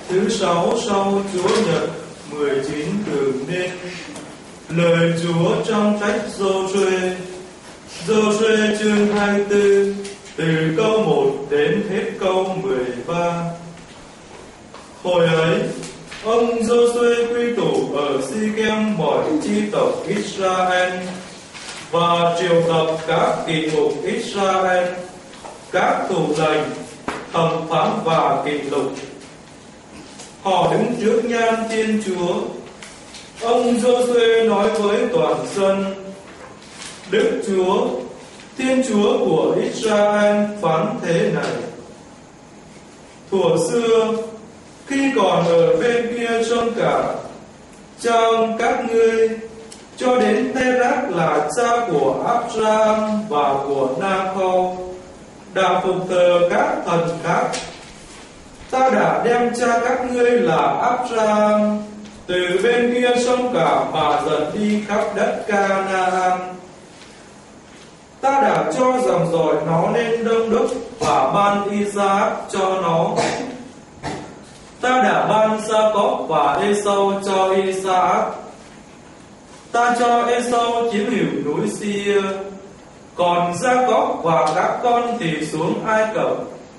Thứ 6 sau Chúa Nhật 19 thường niên. Lời Chúa trong sách Giô-suê chương 24 từ câu 1 đến hết câu 13. Hồi ấy, ông Giô-suê quy tụ ở Si-kem mọi chi tộc Israel và triệu tập các kỵ mục Israel, các thủ lệnh, thẩm phán và kỵ lục. Họ đứng trước nhan Thiên Chúa. Ông Giô-suê nói với toàn dân: Đức Chúa, Thiên Chúa của Israel phán thế này: Thuở xưa, khi còn ở bên kia sông Cả, cha ông các ngươi cho đến Tê-rác là cha của Abraham và của Na-khô đã phục thờ các thần khác. Ta đã đem cha các ngươi là Abraham từ bên kia sông Cả mà dẫn đi khắp đất Ca-na-an. Ta đã cho dòng dõi nó lên đông đúc và ban Isaac cho nó. Ta đã ban Gia-cốp và Ê-sâu cho Isaac. Ta cho Ê-sâu chiếm hữu núi Sia, còn Gia-cốp và các con thì xuống Ai Cập.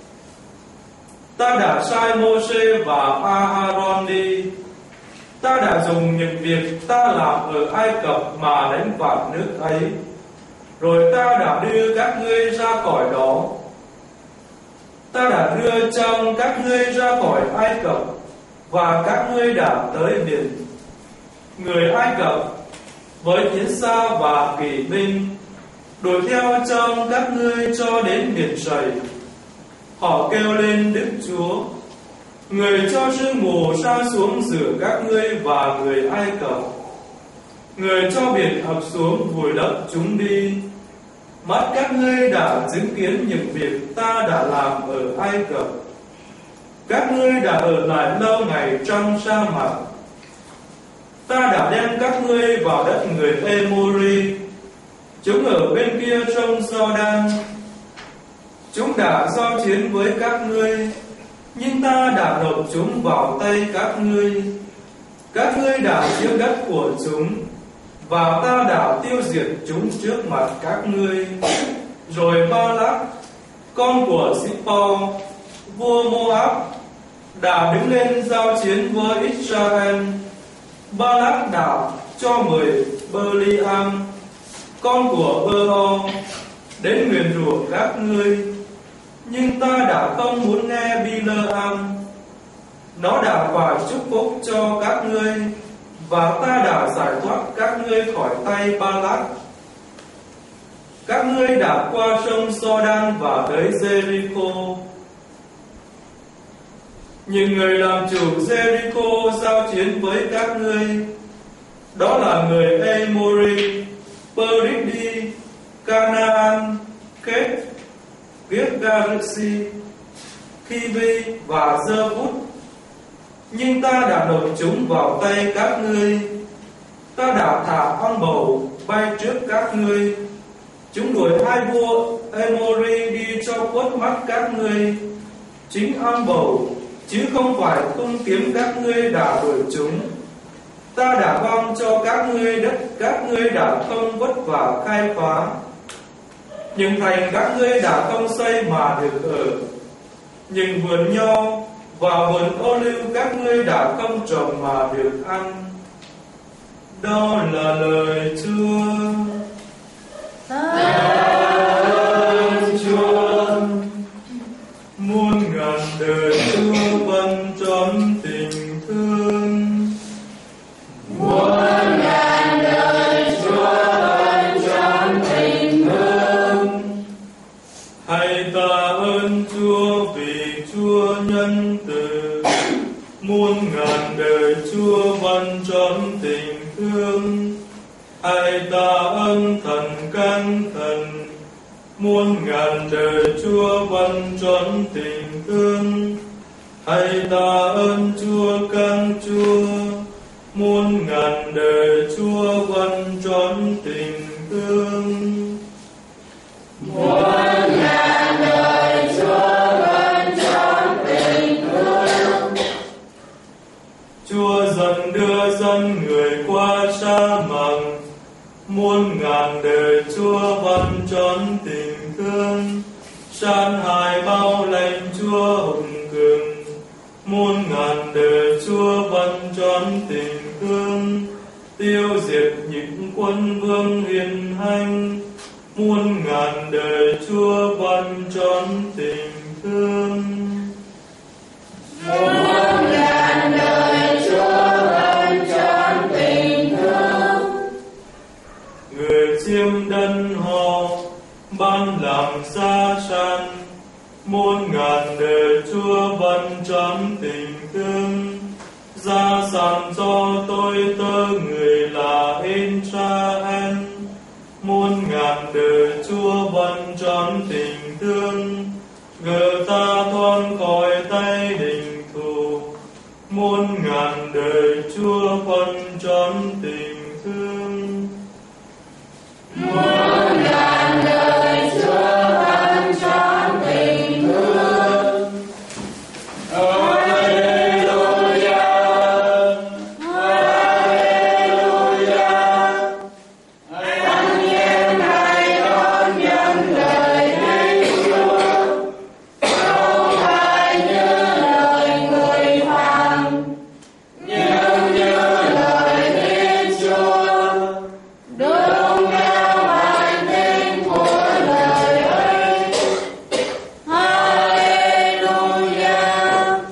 Ta đã sai Mô-sê và A-ha-ron đi. Ta đã dùng những việc ta làm ở Ai Cập mà đánh phạt nước ấy. Rồi ta đã đưa các ngươi ra khỏi đó. Ta đã đưa trong các ngươi ra khỏi Ai Cập, và các ngươi đã tới biển. Người Ai Cập với chiến xa và kỵ binh đuổi theo trong các ngươi cho đến biển Sầy. Họ kêu lên Đức Chúa, người cho sương mù sa xuống giữa các ngươi và người Ai Cập, người cho biển ập xuống vùi lấp chúng đi. Mắt các ngươi đã chứng kiến những việc ta đã làm ở Ai Cập. Các ngươi đã ở lại lâu ngày trong sa mạc. Ta đã đem các ngươi vào đất người Ê-mô-ri. Chúng ở bên kia sông Giô-đan. Chúng đã giao chiến với các ngươi, nhưng ta đã nộp chúng vào tay các ngươi. Các ngươi đã chiếm đất của chúng, và ta đã tiêu diệt chúng trước mặt các ngươi. Rồi Ba-lác, con của Sippo, vua Moab, đã đứng lên giao chiến với Israel. Ba-lác đã cho 10 Bơ-li-am, con của Bơ-ô, đến nguyền rủa các ngươi. Nhưng ta đã không muốn nghe Bi-lơ-am. Nó đã phải chúc phúc cho các ngươi, và ta đã giải thoát các ngươi khỏi tay Ba-lác. Các ngươi đã qua sông Giô-đan và tới Giê-ri-cô. Những người làm chủ Giê-ri-cô giao chiến với các ngươi, đó là người Ê-mô-ri, Pơ-rít-đi, Ca-na-an, Kết, Giết-ga-rức-si, Khi-vi và Dơ-vút. Nhưng ta đã nộp chúng vào tay các ngươi. Ta đã thả ong bầu bay trước các ngươi. Chúng đuổi hai vua Ê-mô-ri đi cho khuất mắt các ngươi. Chính ong bầu, chứ không phải tung kiếm các ngươi đã đuổi chúng. Ta đã ban cho các ngươi đất các ngươi đã không vất vả khai phá. Những thành các ngươi đã không xây mà được ở. Những vườn nho và vườn ô liu các ngươi đã không trồng mà được ăn. Đó là lời Chúa. Ơn Chúa. Muôn ngàn đời Chúa vẫn trọn tình thương. Muôn ngàn đời Chúa vẫn trọn tình thương. Hãy tạ ơn Chúa vì Chúa nhân từ. Muôn ngàn đời Chúa vẫn trọn tình thương. Hãy tạ ơn Thần Can Thần. Muôn ngàn đời Chúa vẫn trọn tình thương. Hãy tạ ơn Chúa Can Chúa. Muôn ngàn đời Chúa vẫn trọn tình thương. Muôn ngàn đời Chúa vẫn trọn tình thương. Ngài bao lành Chúa hùng cường, muôn ngàn đời Chúa vẫn trọn tình thương, tiêu diệt những quân vương hiền hành, muôn ngàn đời Chúa vẫn trọn tình thương. Muôn ngàn đời Chúa vẫn trọn tình thương. Người chiêm đất họ ban làm xa san, muôn ngàn đời Chúa vẫn trọn tình thương. Gia sản cho tôi tớ người là Israel, muôn ngàn đời Chúa vẫn trọn tình thương. Gỡ ta thoát khỏi tay hình thù, muôn ngàn đời Chúa vẫn trọn tình thương. Muôn ngàn đời Chúa vẫn trọn tình thương. Hallelujah, Hallelujah. Anh em hãy đón nhận lời Thánh Chúa, không phải như lời người phàm, nhưng như lời Thiên Chúa, đúng theo bản tính của lời ấy. Hallelujah.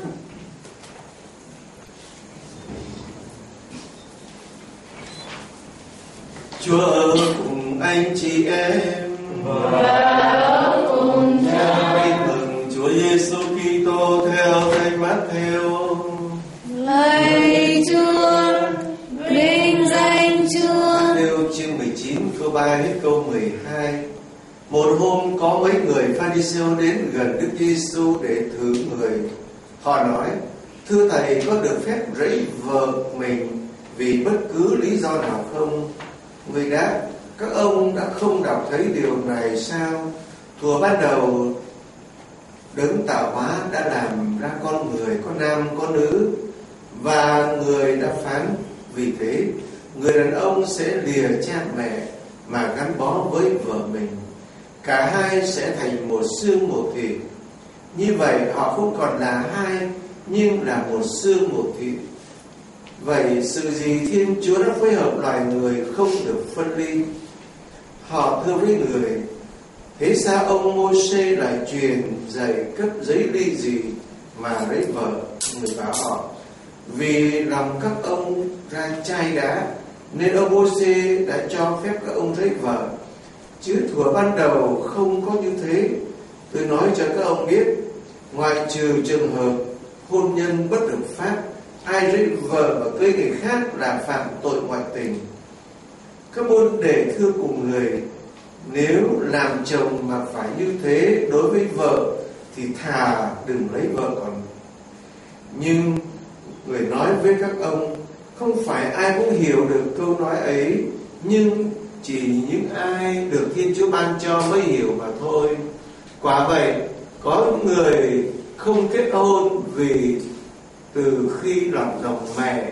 Chúa ở cùng anh chị em Và ở cùng Cha. Tin mừng Chúa Giêsu Kitô theo Thánh Mát-thêu. Lạy Chúa, vinh danh Chúa. Mát-thêu chương 19 câu 3 hết câu 12. Một hôm có mấy người Pha-ri-siêu đến gần Đức Giêsu để thử người. Họ nói: Thưa Thầy, có được phép rẫy vợ mình vì bất cứ lý do nào không? Người đáp: Các ông đã không đọc thấy điều này sao? Thuở ban đầu Đấng tạo hóa đã làm ra con người có nam có nữ, và người đã phán: Vì thế người đàn ông sẽ lìa cha mẹ mà gắn bó với vợ mình, cả hai sẽ thành một xương một thịt. Như vậy họ không còn là hai, nhưng là một xương một thịt. Vậy sự gì Thiên Chúa đã phối hợp loài người không được phân ly? Họ thưa với người: Thế sao ông Mô-sê lại truyền dạy cấp giấy ly gì mà lấy vợ? Người bảo họ: Vì lòng các ông ra chai đá, nên ông Mô-sê đã cho phép các ông lấy vợ. Chứ thuở ban đầu không có như thế. Tôi nói cho các ông biết, ngoại trừ trường hợp hôn nhân bất hợp pháp, ai lấy vợ và cưới người khác là phạm tội ngoại tình. Các môn đệ thưa cùng người: Nếu làm chồng mà phải như thế đối với vợ thì thà đừng lấy vợ còn. Nhưng người nói với các ông: Không phải ai cũng hiểu được câu nói ấy, nhưng chỉ những ai được Thiên Chúa ban cho mới hiểu mà thôi. Quả vậy, có người không kết hôn vì từ khi lọt lòng mẹ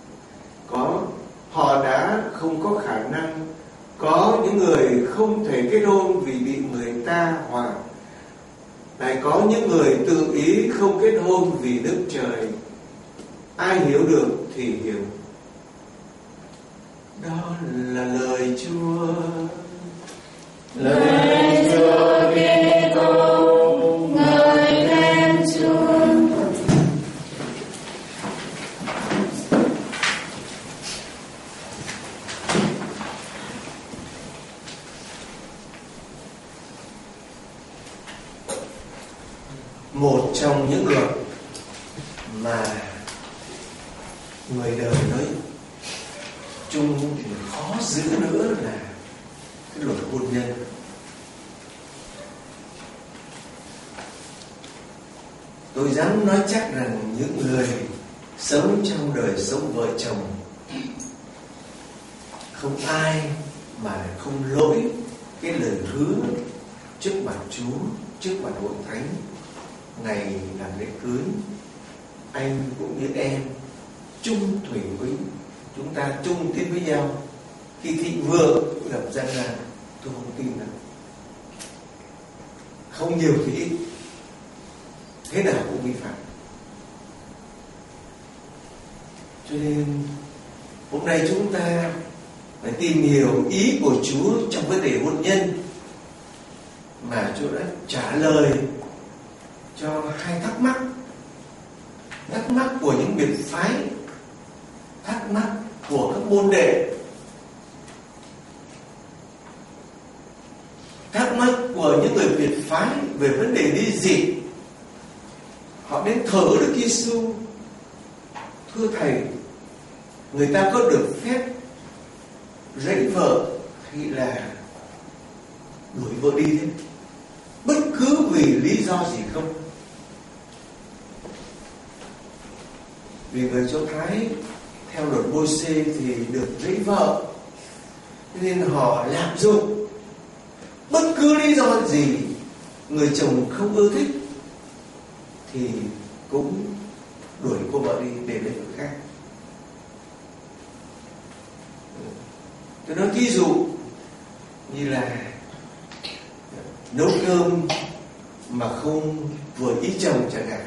họ đã không có khả năng. Có những người không thể kết hôn vì bị người ta hoặc lại có những người tự ý không kết hôn vì nước trời. Ai hiểu được thì hiểu. Đó là lời Chúa. Lời Chúa Kitô, ngợi khen Chúa. Một trong những luật mà người đời nói chung thì khó giữ nữa là cái luật hôn nhân. Tôi dám nói chắc rằng những người sống trong đời sống vợ chồng không ai mà không lỗi cái lời hứa trước mặt Chúa, trước mặt hội thánh ngày làm lễ cưới. Anh cũng như em chung thủy với chúng ta, chung tiến với nhau. Khi thịnh vượng gặp gian nan, tôi không tin đâu. Không nhiều thì ít, thế nào cũng vi phạm. Cho nên hôm nay chúng ta phải tìm hiểu ý của Chúa trong vấn đề hôn nhân, mà Chúa đã trả lời cho hai thắc mắc của những biệt phái, thắc mắc của các môn đệ, thắc mắc của những người biệt phái về vấn đề ly dị. Họ đến thờ Đức Giêsu: thưa Thầy, người ta có được phép rẫy vợ hay là đuổi vợ đi thế? Bất cứ vì lý do gì không? Vì người Do Thái theo luật Môi-se thì được rẫy vợ, nên họ lạm dụng. Bất cứ lý do gì người chồng không ưa thích thì cũng đuổi cô vợ đi để lấy vợ khác. Tôi nói ví dụ như là nấu cơm mà không vừa ý chồng chẳng hạn,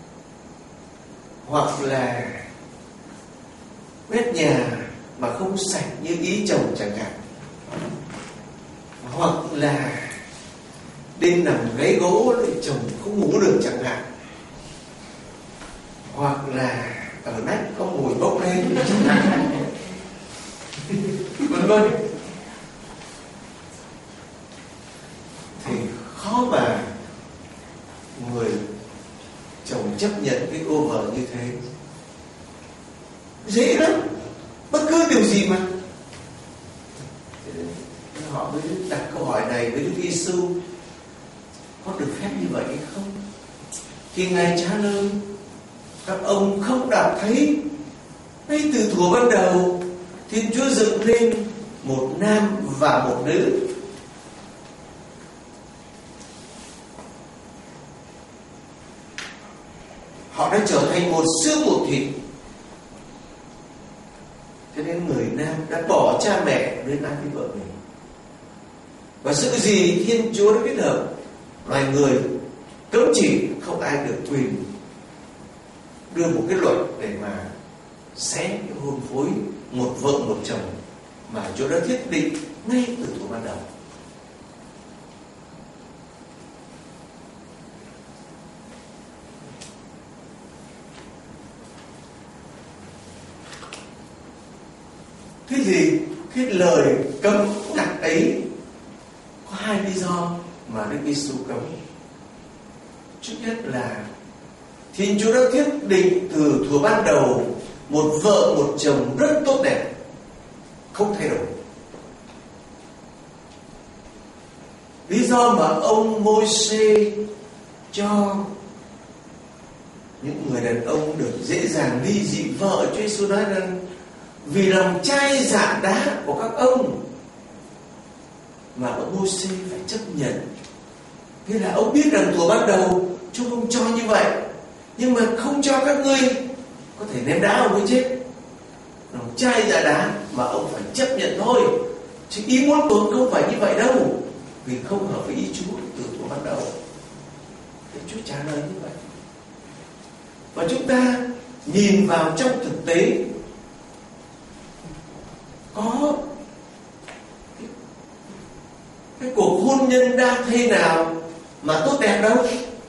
hoặc là quét nhà mà không sạch như ý chồng chẳng hạn, hoặc là đêm nằm gáy gỗ lại chồng không ngủ được chẳng hạn, hoặc là ở nách có mùi bốc lên chẳng hạn, vân vân. Thì khó mà người chồng chấp nhận cái cô vợ như thế. Dễ lắm, bất cứ điều gì mà. Họ mới đặt câu hỏi này với Đức Giêsu: có được phép như vậy hay không? Thì Ngài trả lời: các ông không đọc thấy ngay từ thuở ban đầu Thiên Chúa dựng nên một nam và một nữ. Họ đã trở thành một xương một thịt. Cho nên người nam đã bỏ cha mẹ đến ăn với vợ mình. Và sự gì Thiên Chúa đã kết hợp, loài người cấm chỉ, không ai được quyền đưa một cái luật để mà xé cái hôn phối một vợ một chồng mà Chúa đã thiết định ngay từ thuở ban đầu. Thế thì cái lời cấm đặt ấy có hai lý do mà Đức Giêsu cấm. Trước nhất là Thiên Chúa đã thiết định từ thuở ban đầu một vợ một chồng rất tốt đẹp, không thay đổi. Lý do mà ông Môi-se cho những người đàn ông được dễ dàng ly dị vợ, Chúa Giêsu nói rằng vì lòng chai dạ đá của các ông mà ông Môi-se phải chấp nhận. Thế là ông biết rằng thuở ban đầu Chúa không cho như vậy, nhưng mà không cho các ngươi có thể ném đá ông ấy chết. Lòng chai dạ đá mà ông phải chấp nhận thôi, chứ ý muốn của ông không phải như vậy đâu, vì không hợp với ý Chúa từ thuở ban đầu. Thế Chúa trả lời như vậy. Và chúng ta nhìn vào trong thực tế, có cái cuộc hôn nhân đa thê nào mà tốt đẹp đâu.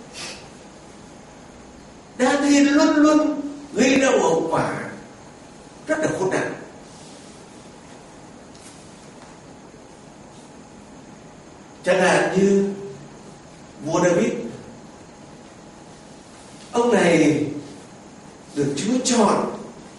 Đa thê luôn luôn gây ra hậu quả rất là khốn nạn. Chẳng hạn như vua David, ông này được Chúa chọn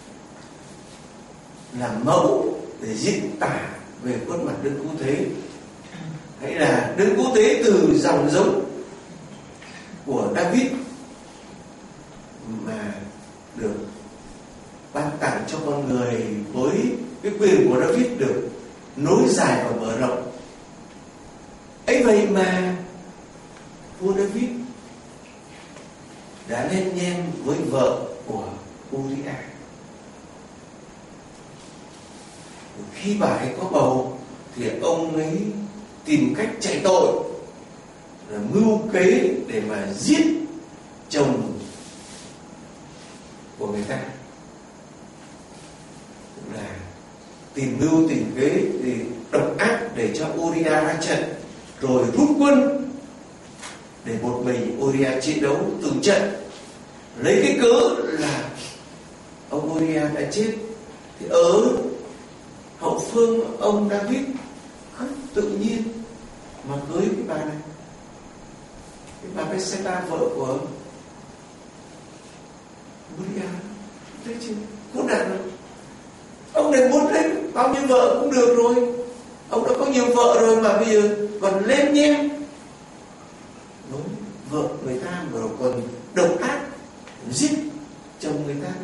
làm mẫu để diễn tả về khuôn mặt Đấng Cứu Thế, hay là Đấng Cứu Thế từ dòng giống của David mà được ban tặng cho con người với cái quyền của David được nối dài và mở rộng. Ấy vậy mà vua David đã lên nhen với vợ của Uriah. Khi bà ấy có bầu thì ông ấy tìm cách chạy tội, là mưu kế để mà giết chồng của người ta, là tìm mưu tìm kế để độc ác để cho Uriah ra trận, rồi rút quân để một mình Uriah chiến đấu từng trận, lấy cái cớ là ông Uriah đã chết. Thì ở hậu phương ông David tự nhiên mà cưới cái bà này, cái bà Bethseba, vợ của Uriah. Thấy chưa? Khốn nạn rồi. Ông này muốn lấy bao nhiêu vợ cũng được rồi, ông đã có nhiều vợ rồi mà bây giờ còn lên nhem với vợ người ta, mà còn độc ác giết chồng người ta.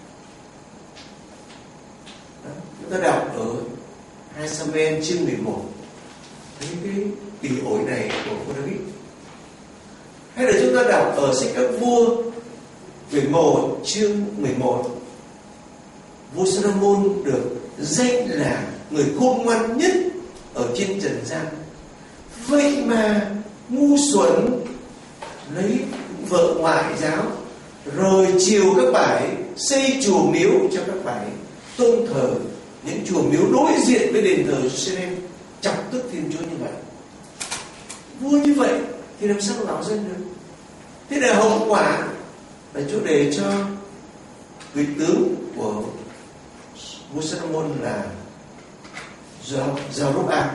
Đó. Chúng ta đọc ở 2 Samuel chương 11 thấy cái tỷ ổi này của vua David. Hay là chúng ta đọc ở sách Các Vua quyển 1 chương 11, vua Solomon được danh là người khôn ngoan nhất ở trên trần gian, vậy mà ngu xuẩn lấy vợ ngoại giáo, rồi chiều các bải xây chùa miếu cho các bải tôn thờ, những chùa miếu đối diện với đền thờ Jerusalem, chọc tức Thiên Chúa như vậy. Vua như vậy thì làm sao bảo dân được? Thế là hậu quả là Chúa để cho vị tướng của vua Solomon là Jeroboam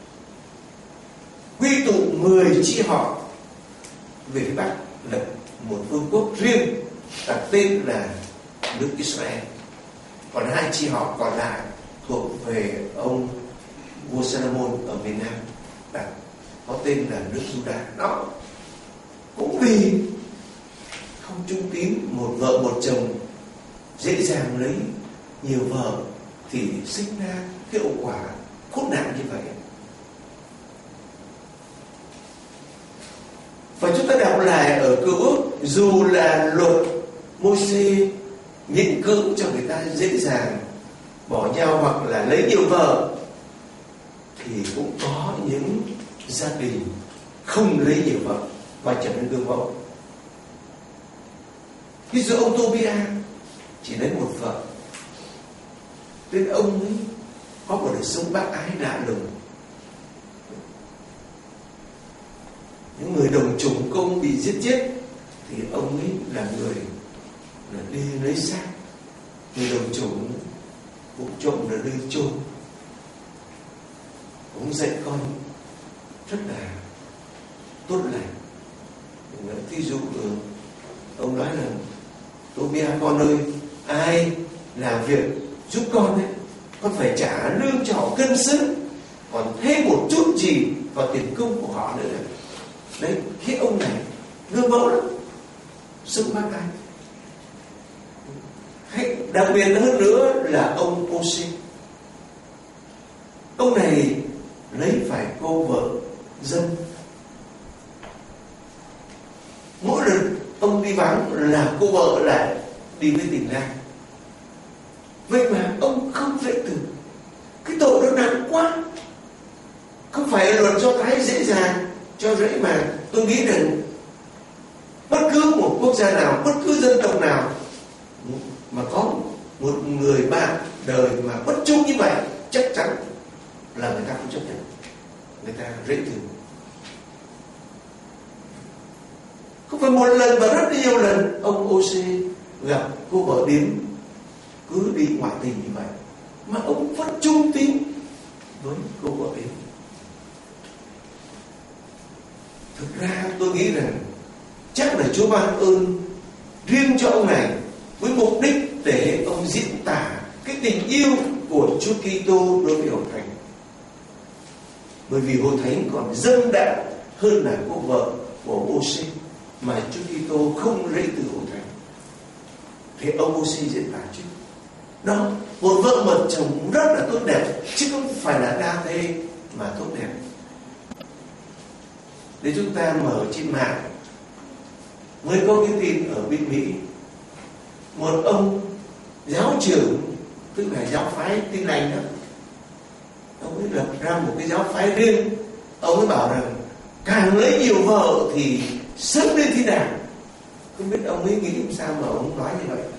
quy tụ 10 chi họ về phía Bắc, lập một vương quốc riêng đặt tên là nước Israel. Còn 2 chi họ còn lại thuộc về ông vua Solomon ở miền Nam, đặt có tên là nước Judah. Đó cũng vì không trung tín, một vợ một chồng, dễ dàng lấy nhiều vợ thì sinh ra cái hậu quả khốn nạn như vậy. Và chúng ta đọc lại ở Cựu Ước, dù là luật Môi-se nhịn cưỡng cho người ta dễ dàng bỏ nhau hoặc là lấy nhiều vợ, thì cũng có những gia đình không lấy nhiều vợ và trở nên gương mẫu. Ví dụ ông Tobia chỉ lấy một vợ, nên ông ấy có một đời sống bác ái lạ lùng. Những người đồng chủng công bị giết chết thì ông ấy là người là đi lấy xác, người đồng chủng cũng trộm là đi chôn. Ông dạy con rất là tốt lành. Ví dụ ông nói là Tobia con ơi, ai làm việc giúp con ấy, con phải trả lương cho họ cân xứng, còn thêm một chút gì vào tiền công của họ nữa. Đấy, cái ông này gương mẫu lắm, sống bác ái. Đặc biệt hơn nữa là ông Ô-si. Ông này lấy phải cô vợ dân. Mỗi lần ông đi vắng là cô vợ lại đi với tình lang. Vậy mà ông không dậy từ. Cái tội nó nặng quá. Không phải luật cho cái dễ dàng cho dễ, mà tôi nghĩ rằng bất cứ một quốc gia nào, bất cứ dân tộc nào mà có một người bạn đời mà bất trung như vậy, chắc chắn là người ta không chấp nhận, người ta dễ từ. Không phải một lần mà rất nhiều lần ông Ô-se gặp cô vợ điếm cứ đi ngoại tình như vậy, mà ông vẫn trung tín với cô vợ điếm. Thực ra tôi nghĩ rằng chắc là Chúa ban ơn riêng cho ông này với mục đích để ông diễn tả cái tình yêu của Chúa Kitô đối với hội thánh. Bởi vì hội thánh còn dâng đạo hơn là cô vợ của Ô-se, mà Chúa Kitô không rễ từ hội thánh, thì ông Ô-se diễn tả chứ. Đó, một vợ một chồng rất là tốt đẹp, chứ không phải là đa thê mà tốt đẹp. Để chúng ta mở trên mạng mới có cái tin ở bên Mỹ, một ông giáo trưởng, tức là giáo phái Tin Lành đó, ông ấy lập ra một cái giáo phái riêng. Ông ấy bảo rằng càng lấy nhiều vợ thì sớm lên thiên đàng, Không biết ông ấy nghĩ sao mà ông nói như vậy.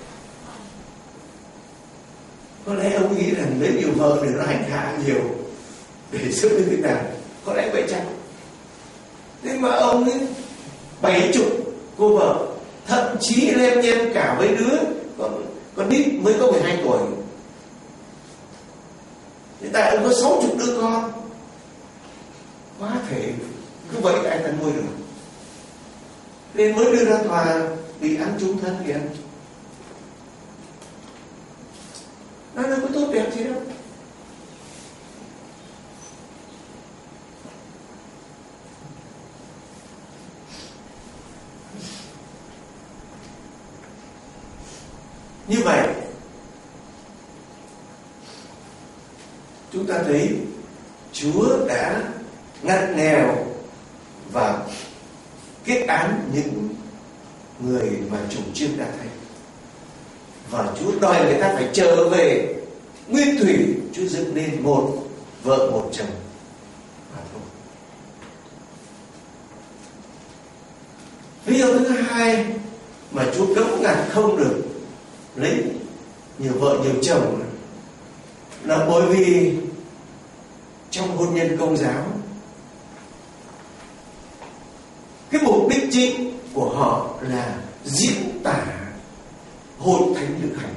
Có lẽ ông nghĩ rằng lấy nhiều vợ để nó hành hạ nhiều, để giúp như thế nào. Có lẽ vậy chăng? Thế mà ông ấy 70 cô vợ, thậm chí lem nhem cả mấy đứa con nít mới có 12 tuổi. Hiện tại ông có 60 đứa con. Quá thể cứ vậy anh ta nuôi được, nên mới đưa ra tòa bị án chung thân kìa. Nó đâu có tốt đẹp gì đâu. Như vậy chúng ta thấy Chúa đã ngăn nghèo và kết án những người mà chủ trương đã thấy, và Chúa đòi người ta phải trở về nguyên thủy. Chúa dựng nên một vợ một chồng mà thôi. Lý do thứ hai mà Chúa cấm ngặt không được lấy nhiều vợ nhiều chồng là bởi vì trong hôn nhân Công giáo, cái mục đích chính của họ là diễn tả hội thánh thực hành.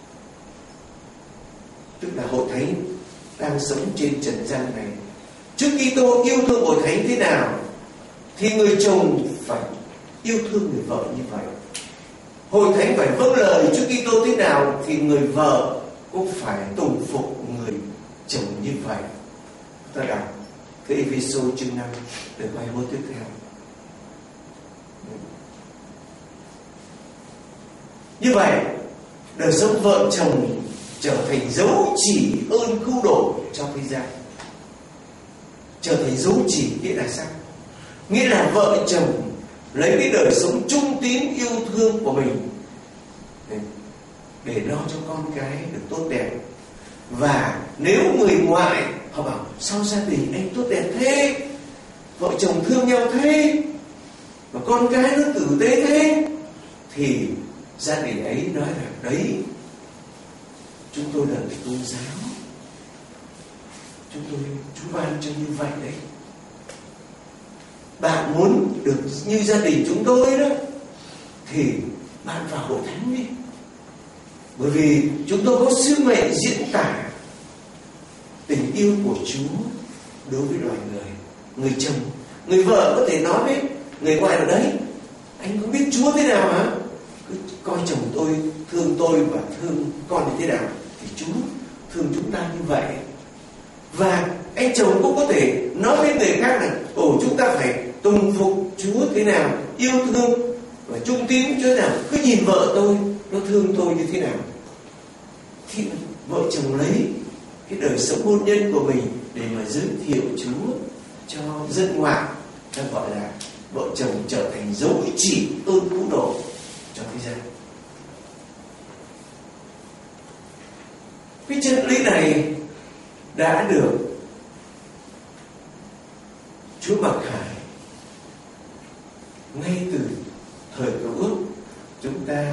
Tức là hội thánh đang sống trên trần gian này, Chúa Kitô yêu thương hội thánh thế nào thì người chồng phải yêu thương người vợ như vậy. Hội thánh phải vâng lời Chúa Kitô thế nào thì người vợ cũng phải tùng phục người chồng như vậy. Ta đọc cái Ephesos chương 5 từ bài mô tiếp theo. Như vậy, đời sống vợ chồng trở thành dấu chỉ ơn cứu độ trong thế gian. Trở thành dấu chỉ nghĩa là sao? Nghĩa là vợ chồng lấy cái đời sống trung tín yêu thương của mình để lo cho con cái được tốt đẹp. Và nếu người ngoại họ bảo sao gia đình anh tốt đẹp thế, vợ chồng thương nhau thế, và con cái nó tử tế thế, thì gia đình ấy nói là đấy, chúng tôi là người tôn giáo, Chúa ban cho như vậy đấy. Bạn muốn được như gia đình chúng tôi đó thì bạn vào hội thánh đi, bởi vì chúng tôi có sứ mệnh diễn tả tình yêu của Chúa đối với loài người. Người chồng, người vợ có thể nói với người ngoại là đấy, anh có biết Chúa thế nào hả? Cứ coi chồng tôi, thương tôi và thương con như thế nào thì Chúa thương chúng ta như vậy. Và anh chồng cũng có thể nói với người khác là chúng ta phải tùng phục Chúa thế nào, yêu thương và trung tín Chúa thế nào. Cứ nhìn vợ tôi, nó thương tôi như thế nào. Thì vợ chồng lấy cái đời sống hôn nhân của mình để mà giới thiệu Chúa cho dân ngoại. Ta gọi là vợ chồng trở thành dấu chỉ ơn cứu độ cho thế gian. Cái chân lý này đã được Chúa mặc khải ngay từ thời Cựu Ước. Chúng ta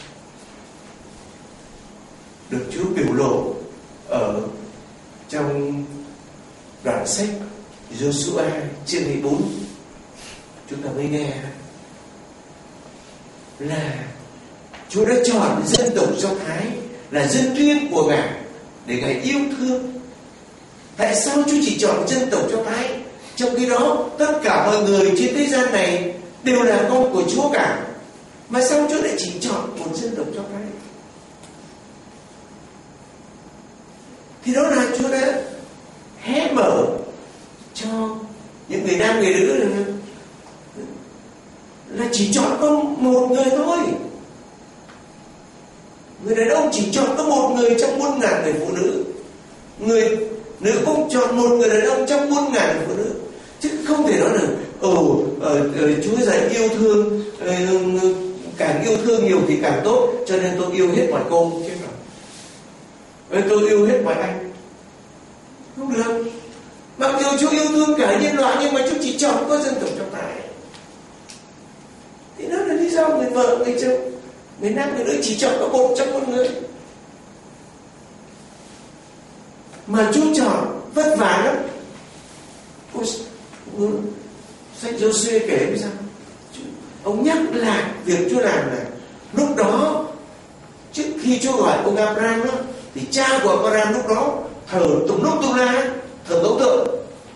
được Chúa biểu lộ ở trong đoạn sách Giô-su-a chương 24. Chúng ta mới nghe là Chúa đã chọn dân tộc Do Thái là dân riêng của Ngài để Ngài yêu thương. Tại sao Chúa chỉ chọn dân tộc Do Thái, trong khi đó tất cả mọi người trên thế gian này đều là con của Chúa cả? Mà sao Chúa lại chỉ chọn một dân tộc Do Thái? Thì đó là Chúa đã hé mở cho những người nam người nữ là chỉ chọn có một người thôi. Người đàn ông chỉ chọn có một người trong 4.000 người phụ nữ. Người nữ cũng chọn một người đàn ông trong 4.000 người phụ nữ. Chứ không thể nói là Chúa dạy yêu thương, càng yêu thương nhiều thì càng tốt, cho nên tôi yêu hết mọi cô. Chứ rồi tôi yêu hết mọi anh. Không được. Mặc dù Chúa yêu thương cả nhân loại, nhưng mà Chúa chỉ chọn có dân tộc Do Thái. Thì đó là lý do sao người vợ, người chồng, người nam, người nữ chỉ chọn có một trong một người. Mà Chúa chọn vất vả lắm. Sách Giô-suê kể với sao? Ông nhắc lại việc Chúa làm là lúc đó, trước khi Chúa gọi ông Abraham đó, thì cha của Abraham lúc đó thờ tùng lúc tu la, thờ tấu tượng.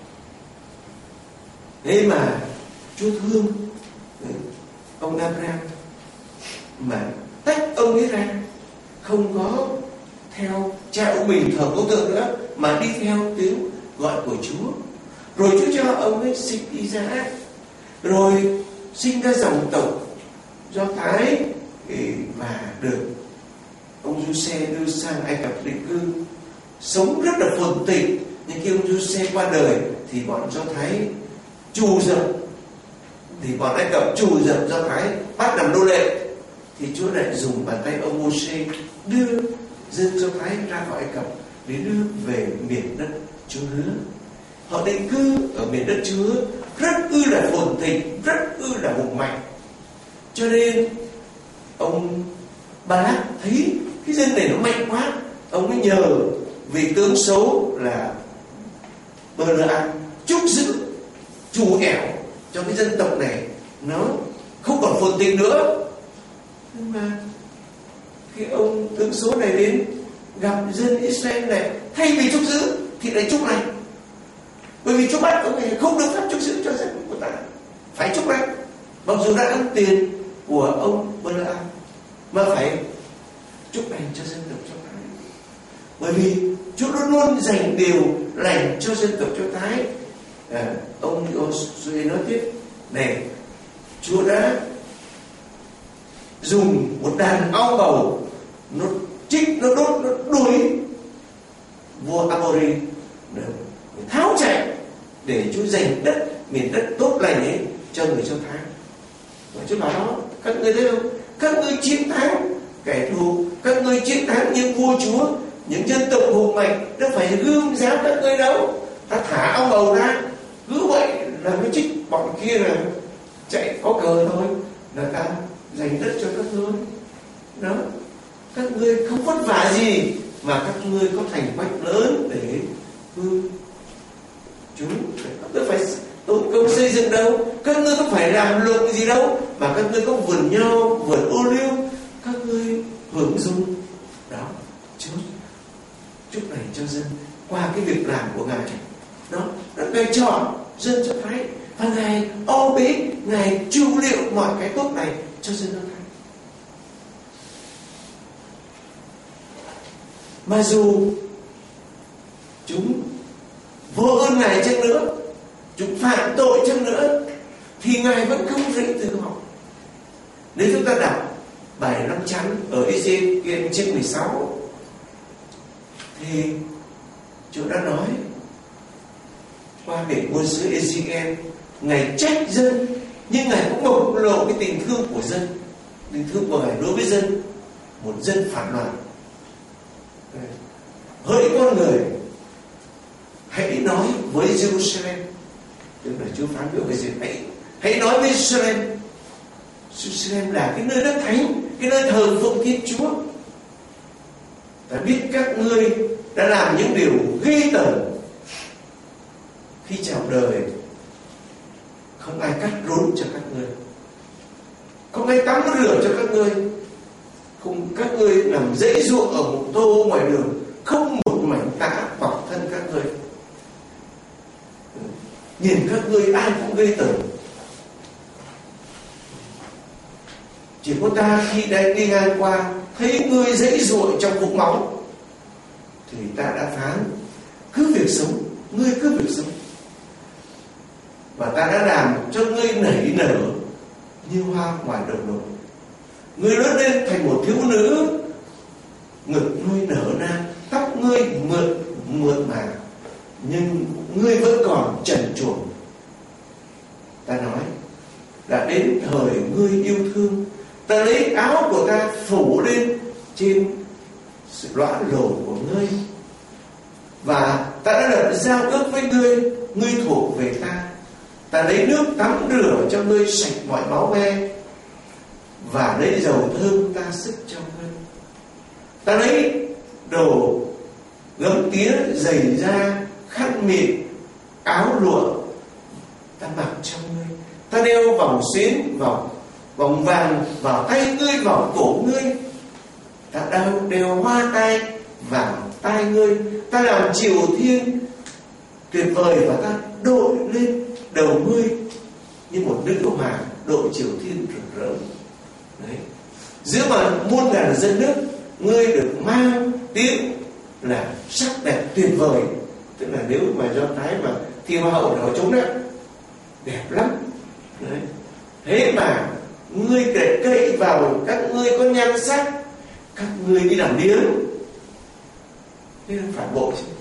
Thế mà Chúa thương ông Abraham mà tách ông ấy ra, không có theo cha ông mình thờ tấu tượng nữa, mà đi theo tiếng gọi của Chúa. Rồi Chúa cho ông ấy sinh Isaac, rồi sinh ra dòng tộc Do Thái, và được ông Giuse đưa sang Ai Cập định cư, sống rất là phồn thịnh. Nhưng khi ông Giuse qua đời thì bọn Do Thái trù dập, thì bọn Ai Cập trù dập Do Thái, bắt làm nô lệ. Thì Chúa lại dùng bàn tay ông Mô-sê đưa dân Do Thái ra khỏi Ai Cập để đưa về miền đất Chúa hứa. Họ định cư ở miền đất Chúa hứa rất ư là phồn thịnh, rất ư là hùng mạnh. Cho nên ông Ba-lác thấy cái dân này nó mạnh quá, ông mới nhờ vị tướng xấu là Bơ-lơ-am trúc giữ, trù ẻo cho cái dân tộc này nó không còn phồn thịnh nữa. Nhưng mà khi ông tướng số này đến gặp dân Israel này, thay vì trúc giữ thì lại trúc này. Bởi vì Chúa bắt ông này không được phép trúc giữ cho dân của ta, phải trúc này. Mặc dù đã ăn tiền của ông Bơ-lơ-am, mà phải chúc lành cho dân tộc Do Thái. Bởi vì Chúa luôn luôn dành điều lành cho dân tộc Do Thái. Ông Giô-suê nói tiếp này, Chúa đã dùng một đàn ong bầu, nó chích, nó đốt, nó đuổi vua Amori, tháo chạy để Chúa dành đất, miền đất tốt lành ấy cho người Do Thái. Và Chúa bảo đó, các ngươi thấy không? Các ngươi chiến thắng kẻ thù, các ngươi chiến thắng những vua chúa, những dân tộc hùng mạnh, nó phải gươm giáo các ngươi đâu. Ta thả ong bầu ra, cứ vậy là nó chích bọn kia là chạy có cờ thôi, là ta dành đất cho các ngươi. Đó, các ngươi không vất vả gì mà các ngươi có thành quách lớn để chúng. Các ngươi phải tốn công xây dựng đâu, các ngươi có phải làm lụng gì đâu, mà các ngươi có vườn nho, vườn ô liu, các ngươi hưởng dụng. Đó, Chúa chúc này cho dân qua cái việc làm của Ngài. Đó, Ngài chọn dân Do Thái và Ngài ôm bế, Ngài chu liệu mọi cái tốt này cho dân Do Thái. Mà dù chúng vô ơn Ngài chăng nữa, chúng phạm tội chăng nữa, thì Ngài vẫn không rời từ họ. Nếu chúng ta đọc bài 5 chắn ở Ê-zê-kiên chương 16 thì Chúa đã nói qua miệng ngôn sứ Ê-zê-kiên, Ngài trách dân nhưng Ngài cũng bộc lộ cái tình thương của dân, tình thương của Ngài đối với dân, một dân phản loạn. Hỡi con người, hãy nói với Jerusalem, tức là Chúa phán biểu cái gì, hãy nói với Jerusalem. Jerusalem là cái nơi đất thánh, cái nơi thờ phượng Thiên Chúa. Ta biết các ngươi đã làm những điều ghê tởm. Khi chào đời, không ai cắt rốn cho các ngươi, không ai tắm rửa cho các ngươi, không các ngươi nằm dãy ruộng ở một tô ngoài đường, không một mảnh tã bọc thân các ngươi. Nhìn các ngươi ai cũng ghê tởm. Chỉ có ta khi đang đi ngang qua thấy ngươi dãy ruộng trong vũng máu thì ta đã phán cứ việc sống, ngươi cứ việc sống, và ta đã làm cho ngươi nảy nở như hoa ngoài đồng nội. Ngươi lớn lên thành một thiếu nữ, ngực ngươi nở nang, tóc ngươi mượt mà, nhưng ngươi vẫn còn trần truồng. Ta nói đã đến thời ngươi yêu thương, ta lấy áo của ta phủ lên trên sự loãng lổ của ngươi, và ta đã lập giao ước với ngươi, ngươi thuộc về ta. Ta lấy nước tắm rửa cho ngươi sạch mọi máu me, và lấy dầu thơm ta sức cho hơn. Ta lấy đồ gấm tía, giày da, khăn mịn, áo lụa ta mặc cho ngươi. Ta đeo vòng xuyến, vòng vàng vào tay ngươi, vào cổ ngươi. Ta đeo hoa tai vào tai ngươi. Ta làm triều thiên tuyệt vời và ta đội lên đầu ngươi như một nữ hoàng đội triều thiên rực rỡ. Đấy. Giữa mà muôn ngàn dân nước, ngươi được mang tiếng là sắc đẹp tuyệt vời. Tức là nếu mà Do Thái mà thi hoa hậu ở chúng đó đẹp lắm. Đấy. Thế mà ngươi cậy vào các ngươi có nhan sắc, các ngươi đi làm điếm, thế là phản bội chứ.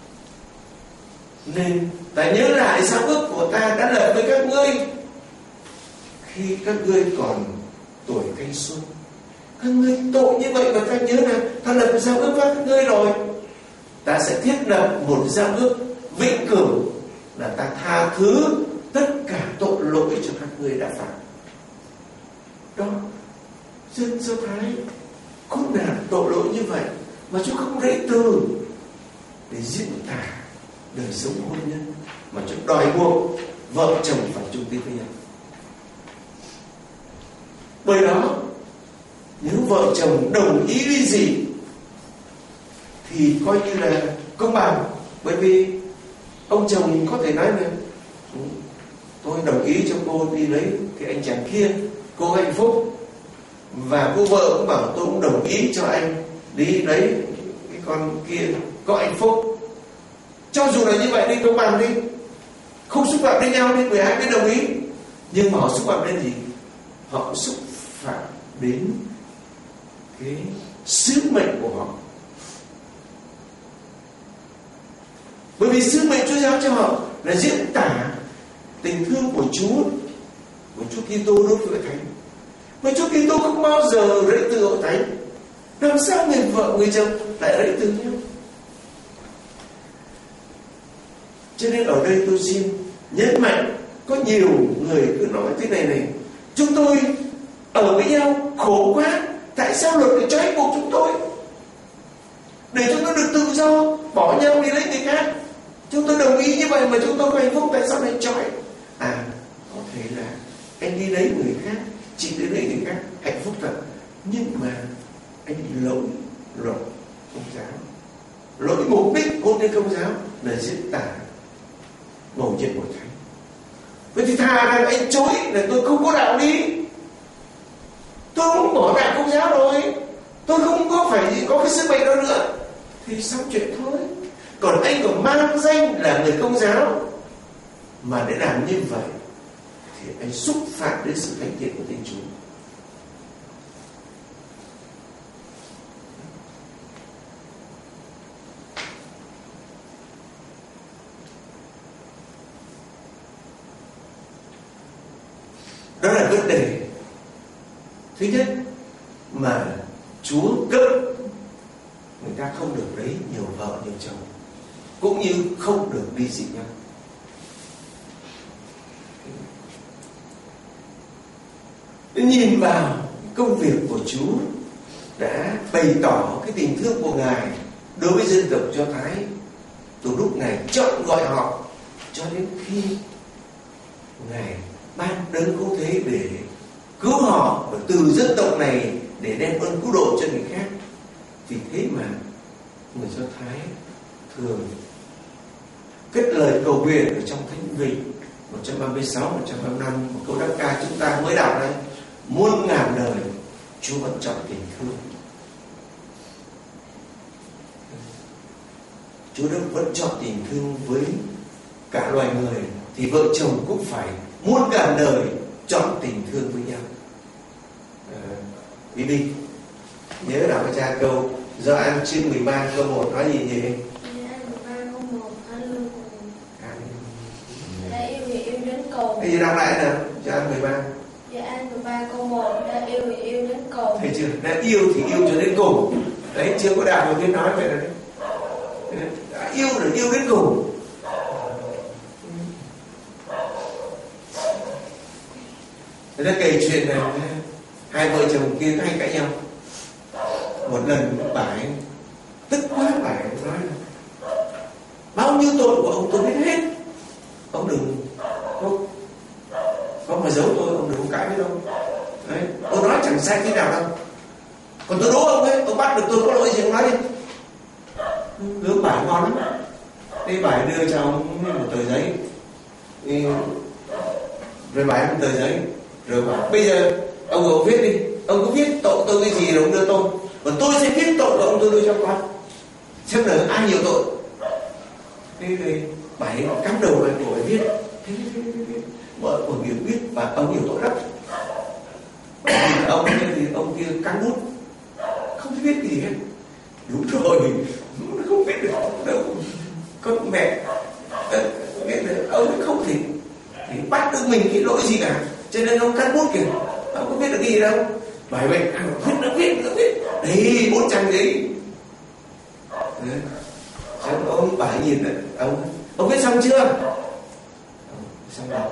Nên ta nhớ lại giao ước của ta đã lập với các ngươi khi các ngươi còn tuổi thanh xuân. Các ngươi tội như vậy mà ta nhớ là ta lập giao ước với các ngươi rồi. Ta sẽ thiết lập một giao ước vĩnh cửu là ta tha thứ tất cả tội lỗi cho các ngươi đã phạm. Đó, dân Do Thái không làm tội lỗi như vậy mà Chúa không lấy từ để diễn tả đời sống hôn nhân, mà Chúa đòi buộc vợ chồng phải chung tín với nhau. Bởi đó, nếu vợ chồng đồng ý ly dị thì coi như là công bằng. Bởi vì ông chồng có thể nói là tôi đồng ý cho cô đi lấy cái anh chàng kia, cô hạnh phúc. Và cô vợ cũng bảo tôi cũng đồng ý cho anh đi lấy cái con kia có hạnh phúc. Cho dù là như vậy đi, công bằng đi, không xúc phạm đến nhau đi, 12 cái đồng ý. Nhưng mà họ xúc phạm đến gì? Họ xúc phạm đến cái sứ mệnh của họ. Bởi vì sứ mệnh Chúa giao cho họ là diễn tả tình thương của Chúa Kitô đối với hội thánh. Mà Chúa Kitô không bao giờ rẫy từ hội thánh. Làm sao người vợ người chồng lại rẫy từ nhau? Cho nên ở đây tôi xin nhấn mạnh, có nhiều người cứ nói thế này: chúng tôi ở với nhau khổ quá, tại sao luật lại trói buộc chúng tôi? Để chúng tôi được tự do bỏ nhau đi lấy người khác. Chúng tôi đồng ý như vậy mà chúng tôi có hạnh phúc, tại sao lại trói? Có thể là anh đi lấy người khác, chị đi lấy người khác, hạnh phúc thật. Nhưng mà anh lỗi luật Công giáo, lỗi mục đích hôn nhân Công giáo là diễn tả bầu nhiệm hội thánh. Vậy thì thà rằng anh chối là tôi không có đạo lý, tôi không bỏ đạo Công giáo rồi, tôi không có phải có cái sứ mệnh đó nữa, thì xong chuyện thôi. Còn anh còn mang danh là người Công giáo mà để làm như vậy thì anh xúc phạm đến sự thánh thiện của Thiên Chúa. Đó là vấn đề thứ nhất mà Chúa cấp người ta không được lấy nhiều vợ nhiều chồng, cũng như không được ly dị nhau. Nhìn vào công việc của Chúa đã bày tỏ cái tình thương của Ngài đối với dân tộc Do Thái từ lúc Ngài chọn gọi họ cho đến khi Ngài ban đấng cứu thế để cứu họ và từ dân tộc này để đem ơn cứu độ cho người khác. Vì thế mà người Do Thái thường kết lời cầu nguyện ở trong Thánh Vịnh 136, 135, một câu đáp ca chúng ta mới đọc đây: muôn ngàn đời Chúa vẫn chọn tình thương. Chúa vẫn chọn tình thương với cả loài người, thì vợ chồng cũng phải muôn ngàn đời chọn tình thương với nhau. Đi nhớ đọc với cha câu Gioan chương 13 câu 1 nói gì vậy? Cái gì đọc lại nào? Gioan 13. Gioan 13 câu 1: đã yêu thì yêu đến cùng. Thấy chưa? Đã yêu thì yêu cho đến cùng. Đấy, chưa có đạo một tiếng nói vậy đấy. Đã yêu là yêu đến cùng. Người ta kể chuyện này, Hai vợ chồng kia hay cãi nhau. Một lần bà ấy tức quá, bà ấy nói là bao nhiêu tội của ông tôi biết hết, ông đừng có mà giấu tôi, ông đừng có cãi với đâu. Đấy, tôi nói chẳng sai thế nào đâu. Còn tôi đố ông ấy, ông bắt được tôi có lỗi gì ông nói đi. Hướng bà ngon lắm. Thế bà ấy đưa cho ông một tờ giấy. Rồi bà ấy một tờ giấy. Rồi bảo bây giờ ông viết đi. Ông cứ viết tội tôi cái gì rồi ông đưa tôi. Còn tôi sẽ viết tội của ông tôi đưa cho con. Xem là ai nhiều tội. Thế thì bà ấy cắm đầu vào cổ viết. Vợ của việc viết và ông nhiều tội lắm. Ông ấy thì ông kia cắn bút, không biết gì hết. Đúng rồi, nó không biết được đâu. Con mẹ ông ấy không thể bắt được mình cái lỗi gì cả, cho nên ông cắt bút kìa. Ông có biết được gì đâu. Bài bệnh viết đấy 4 trang giấy. Xong ông bà nhìn lại ông viết xong chưa? Xong rồi.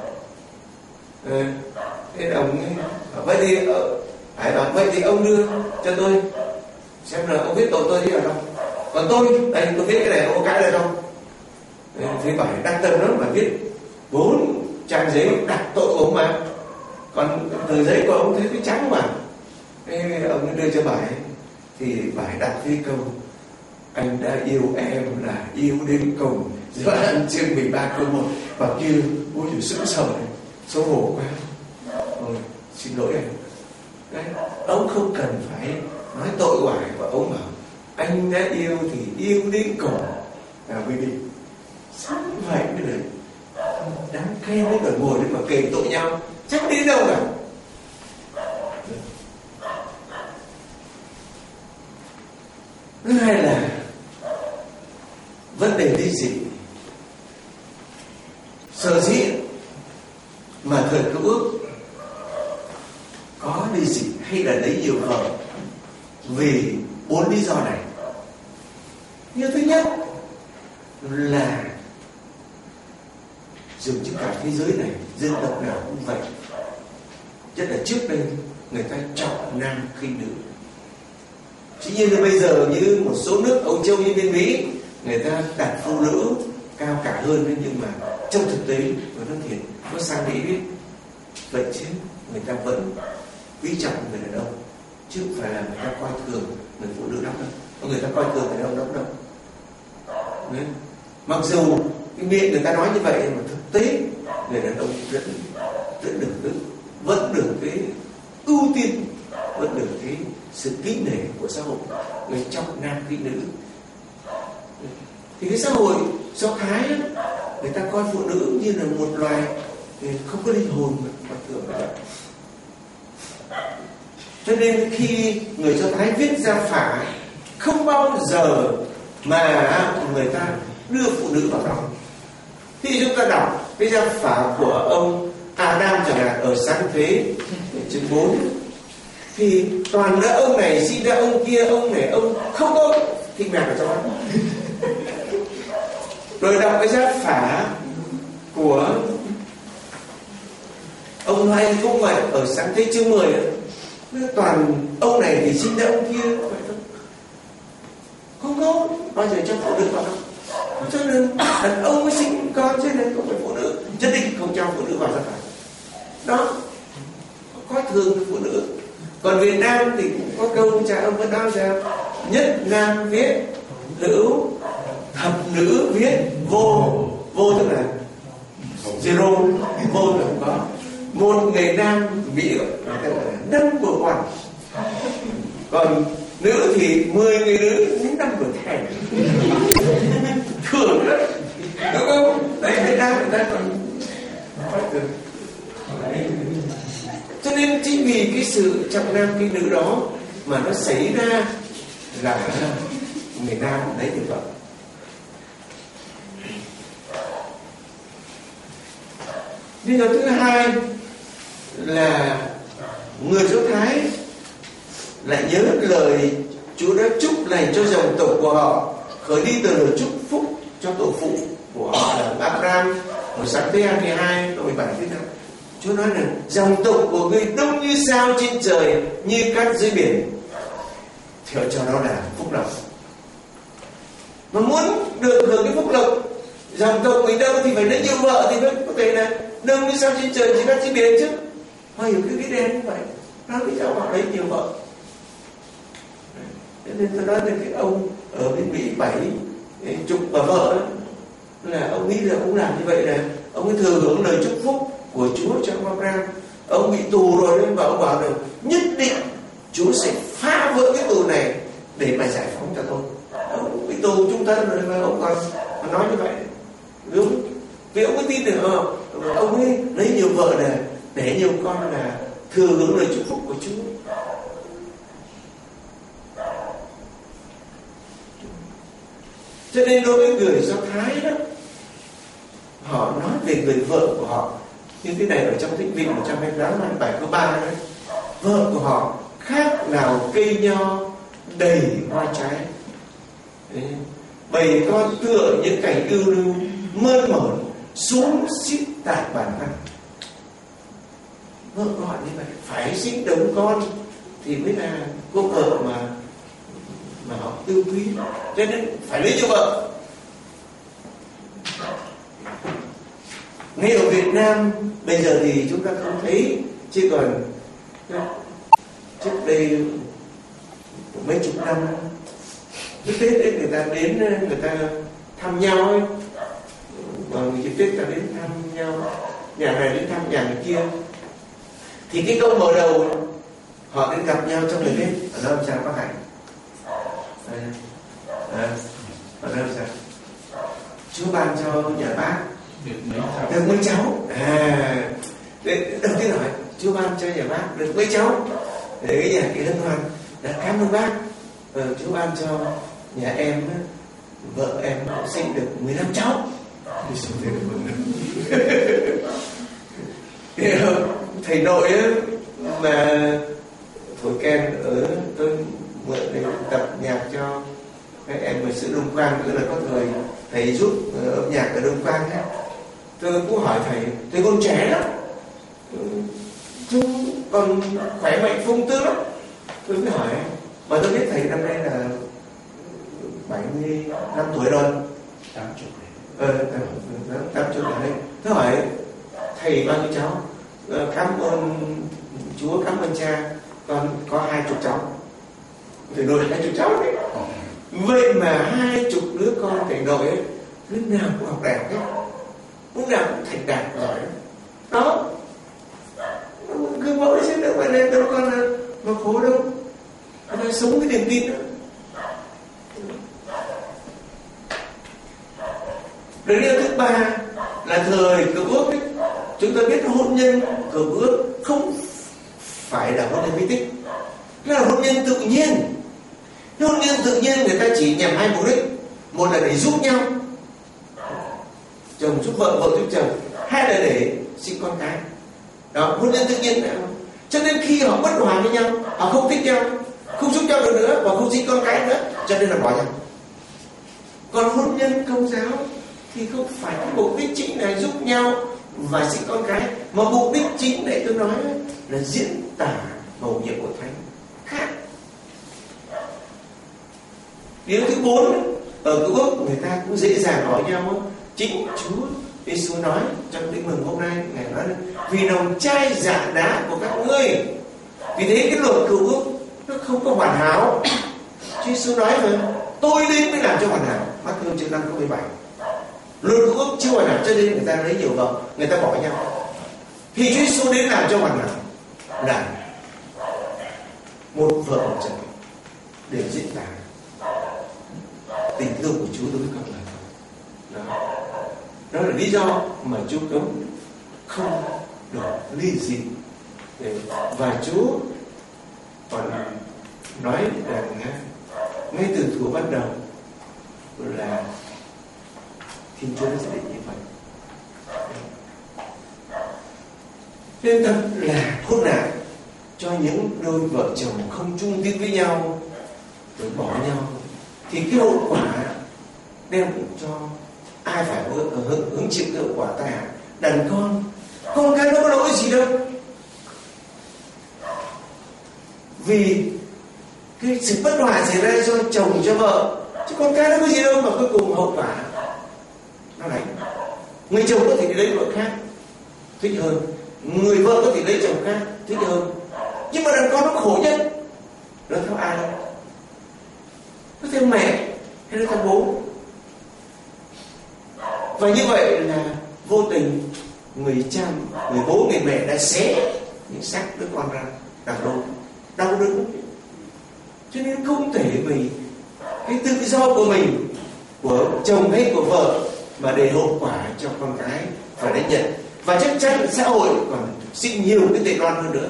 Thế là ông vậy thì ông đưa cho tôi xem là ông viết tội tôi như là đâu. Còn tôi đây tôi viết cái này ông có cãi được không? Thì bà đăng tâm lắm mà viết 4 trang giấy đặt tội của ông mà. Còn tờ giấy của ông thấy cái trắng mà. Thế ông đưa cho bà ấy thì bà ấy đặt cái câu anh đã yêu em là yêu đến cùng. Giữa ăn chương 13 câu 1 và kia ôi trời sững sờ này, xấu hổ quá. Xin lỗi em. Đấy, ông không cần phải nói tội hoài, và ông bảo anh đã yêu thì yêu đến cùng là vì đi. Sao vậy nữa đấy? Đáng khen đấy, còn ngồi đấy mà kể tội nhau chắc đi đâu cả. Thứ hai là vấn đề ly dị. Sở dĩ mà thời Cựu Ước có ly dị hay là lấy nhiều vợ vì 4 lý do này. Điều thứ nhất là dường như cả thế giới này, dân tộc nào cũng vậy, nhất là trước đây người ta trọng nam khinh nữ. Tuy nhiên là bây giờ như một số nước Âu Châu như bên Mỹ, người ta đặt phụ nữ cao cả hơn đấy, nhưng mà trong thực tế nó nói thiệt, nó sang Mỹ biết vậy chứ người ta vẫn quý trọng người đàn ông, chứ không phải là người ta coi thường người phụ nữ lắm đâu. Người ta coi thường người đàn ông lắm đâu. Đấy. Mặc dù cái miệng người ta nói như vậy mà thực tế người đàn ông vẫn được cái ưu tiên, vẫn được cái sự kính nể của xã hội, người trọng nam khinh nữ. Thì cái xã hội Do Thái người ta coi phụ nữ như là một loài không có linh hồn mà thường là vậy. Cho nên khi người Do Thái viết ra phả, không bao giờ mà người ta đưa phụ nữ vào đó. Khi chúng ta đọc cái gia phả của ông Adam chẳng hạn ở Sáng Thế chương 4, thì toàn là ông này sinh ra ông kia, ông này ông không có thịt mẹ ở trong đó. Rồi đọc cái gia phả của ông Noai cũng vậy ở Sáng Thế chương 10, toàn ông này thì sinh ra ông kia, không có bao giờ cho phụ nữ vào đâu. Cho nên đàn ông mới sinh con, cho nên không phải phụ nữ nhất định không cho phụ nữ vào gia phả. Đó, coi thường phụ nữ. Còn Việt Nam thì cũng có câu cha ông vẫn nói ra: nhất nam viết hữu, thập nữ viết vô. Vô tức là zero, vô là không có. Một người nam Mỹ gọi là number one, còn nữ thì 10 người nữ đến number 10. Thường đó, đúng không? Đấy, Việt Nam người ta còn coi thường. Cho nên chính vì cái sự trọng nam khinh nữ đó mà nó xảy ra là người nam lấy như vậy. Lý do thứ hai là người Do Thái lại nhớ lời Chúa đã chúc lành cho dòng tộc của họ, khởi đi từ lời chúc phúc cho tổ phụ của họ là Abraham ở Sáng Thế 22 câu 17 thế nào. Chúa nói là dòng tộc của ngươi đông như sao trên trời, như cát dưới biển. Theo cho nó là phúc lộc. Mà muốn được hưởng cái phúc lộc, dòng tộc mình đâu thì phải lấy nhiều vợ thì mới có thể là đông như sao trên trời, như cát dưới biển chứ. Họ hiểu cái đen như vậy, nó vì sao họ lấy nhiều vợ. Nên tôi nói là cái ông ở bên Mỹ 70 bà vợ đó, là ông nghĩ là ông làm như vậy là ông ấy thừa hưởng lời chúc phúc của Chúa cho ông Abraham. Ông bị tù rồi nên và ông bảo là nhất định Chúa sẽ phá vỡ cái tù này để mà giải phóng cho tôi. Ông bị tù chung thân rồi mà ông còn nói như vậy, đúng? Vì ông ấy tin được ông ấy lấy nhiều vợ là để nhiều con là thừa hưởng lời chúc phúc của Chúa. Cho nên đối với người Do Thái đó, họ nói về người vợ của họ như thế này ở trong Thánh Vịnh 128 câu 3 đấy. Vợ của họ khác nào cây nho đầy hoa trái, bầy con tựa những cành ưu lưu mơn mởn xuống xít tại bàn ăn. Vợ của họ như vậy phải sinh đống con thì mới là cô vợ mà họ yêu quý, cho nên phải lấy cho vợ. Ngay ở Việt Nam bây giờ thì chúng ta không thấy, chứ còn trước đây mấy chục năm trước Tết ấy, người ta đến người ta thăm nhau ấy, và người dịp Tết ta đến thăm nhau, nhà này đến thăm nhà người kia, thì cái câu mở đầu họ đến gặp nhau trong ngày Tết ở đâu chào bác Hải ở đâu sao Chúa ban cho nhà bác được mấy cháu. Đầu tiên hỏi Chúa ban cho nhà bác được mấy cháu, để cái nhà kia Hân Hoan đã cảm ơn bác. Chúa ban cho nhà em, vợ em sinh được 15 cháu. Thầy nội ấy, mà thổi kèn ở tôi mượn để tập nhạc cho các em ở xứ Đông Quang, nữa là có thời thầy giúp âm nhạc ở Đông Quang ấy. Tôi cũng hỏi thầy con trẻ lắm, chú còn khỏe mạnh phong tư lắm. Tôi mới hỏi, mà tôi biết thầy năm nay là 75 tuổi rồi, 80 đấy. Tôi hỏi thầy bao nhiêu cháu? Cảm ơn Chúa, cảm ơn cha, con có 20 cháu. Thầy nội 20 cháu đấy. Vậy mà 20 đứa con thầy nội ấy, đứa nào cũng học đại học hết, lúc nào cũng thành đạt giỏi đó. Cứ mẫu sẽ được vậy nên đâu con mà khổ đâu, nó sống cái niềm tin đó. Rồi điều thứ ba là thời Cựu Ước ấy, chúng ta biết hôn nhân Cựu Ước không phải là hôn nhân bí tích, nó là hôn nhân tự nhiên. Hôn nhân tự nhiên người ta chỉ nhằm hai mục đích: một là để giúp nhau, chồng giúp vợ, vợ giúp chồng; hai là để sinh con cái. Đó, hôn nhân tự nhiên. Cho nên khi họ bất hòa với nhau, họ không thích nhau, không giúp nhau được nữa và không sinh con cái nữa, cho nên là bỏ nhau. Còn hôn nhân Công giáo thì không phải mục đích chính là giúp nhau và sinh con cái, mà mục đích chính này tôi nói là diễn tả mầu nhiệm của Thánh khác. Điều thứ 4, ở Cựu Ước người ta cũng dễ dàng hỏi nhau. Chính Chúa Giêsu nói trong Tin Mừng hôm nay, Ngài nói: vì lòng chai dạ đá của các ngươi. Vì thế cái luật Cựu Ước nó không có hoàn hảo. Chúa Giêsu nói rồi, tôi đến mới làm cho hoàn hảo. Mác-thi-ơ chương 5 câu 17. Luật Cựu Ước chưa hoàn hảo, cho nên người ta lấy nhiều vợ, người ta bỏ nhau. Thì Chúa Giêsu đến làm cho hoàn hảo, là một vợ một chồng, để diễn tả tình thương của Chúa đối với con người. Đó là lý do mà Chúa cấm không được ly dị. Và Chúa còn nói rằng ngay từ thuở ban đầu là Thiên Chúa sẽ định như vậy. Nên thật là khốn nạn cho những đôi vợ chồng không chung tin với nhau rồi bỏ nhau, thì cái hậu quả đem cho ai phải hứng chịu cái hậu quả tai hại? Đàn con Con cái nó có lỗi gì đâu. Vì cái sự bất hòa xảy ra do chồng cho vợ, chứ con cái nó có gì đâu mà cuối cùng hậu quả nó đánh. Người chồng có thể đi lấy vợ khác thích hơn, người vợ có thể lấy chồng khác thích hơn, nhưng mà đàn con nó khổ nhất. Nó theo ai? Nó theo mẹ hay nó theo bố? Và như vậy là vô tình người cha, người bố, người mẹ đã xé những xác đứa con ra làm đôi, đau đớn. Cho nên không thể vì cái tự do của mình, của chồng hay của vợ mà để hậu quả cho con cái phải đánh nhận. Và chắc chắn là xã hội còn sinh nhiều cái tệ đoan hơn nữa.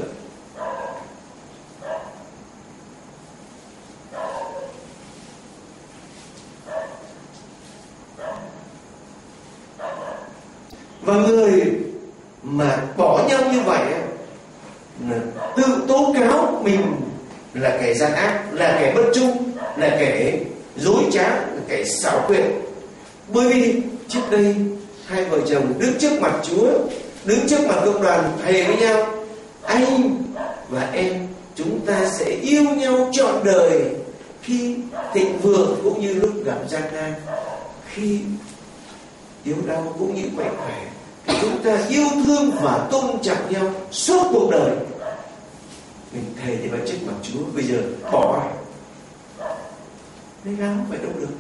Và người mà bỏ nhau như vậy tự tố cáo mình là kẻ gian ác, là kẻ bất trung, là kẻ dối trá, là kẻ xảo quyệt. Bởi vì trước đây hai vợ chồng đứng trước mặt Chúa, đứng trước mặt cộng đoàn thề với nhau: anh và em chúng ta sẽ yêu nhau trọn đời, khi thịnh vượng cũng như lúc gặp gian nan, khi yếu đau cũng như mạnh khỏe. Chúng ta yêu thương và tôn trọng nhau suốt cuộc đời. Mình thề như vậy trước mặt Chúa, bây giờ bỏ này, nên nào không phải đâu được.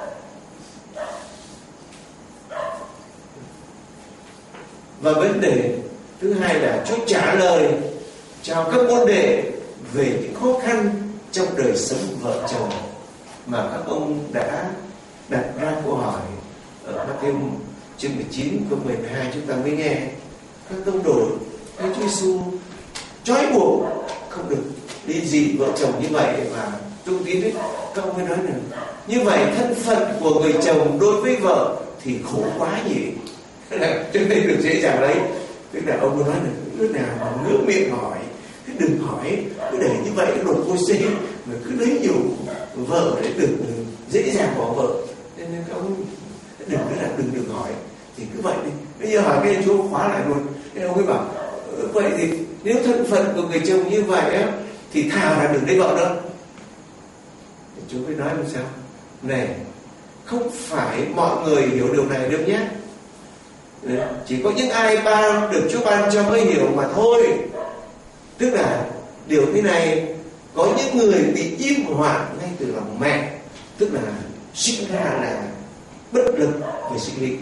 Và vấn đề thứ hai là Chúa trả lời cho các môn đệ về những khó khăn trong đời sống vợ chồng mà các ông đã đặt ra câu hỏi ở Matthew chương 19 câu 12 chúng ta mới nghe. Các tông đồ Chúa Giêsu trói buộc không được đi dị vợ chồng như vậy mà tung tin đấy. Các ông mới nói là như vậy thân phận của người chồng đối với vợ thì khổ quá nhỉ. Cho nên được dễ dàng đấy. Tức là ông nói là lúc nào mà ngứa miệng hỏi, cứ đừng hỏi, cứ để như vậy luật cô sinh mà cứ lấy nhiều vợ để được dễ dàng bỏ vợ. Nên các ông đừng hỏi, thì cứ vậy đi. Bây giờ hỏi cái Chúa khóa lại luôn. Nên ông ấy bảo vậy thì nếu thân phận của người chồng như vậy á, thì thà là đừng lấy vợ đâu. Chúa mới nói làm sao? Này, không phải mọi người hiểu điều này đâu nhé. Chỉ có những ai được Chúa ban cho mới hiểu mà thôi. Tức là điều thế này, có những người bị im hoạn ngay từ lòng mẹ, tức là sinh ra là bất lực về sinh linh.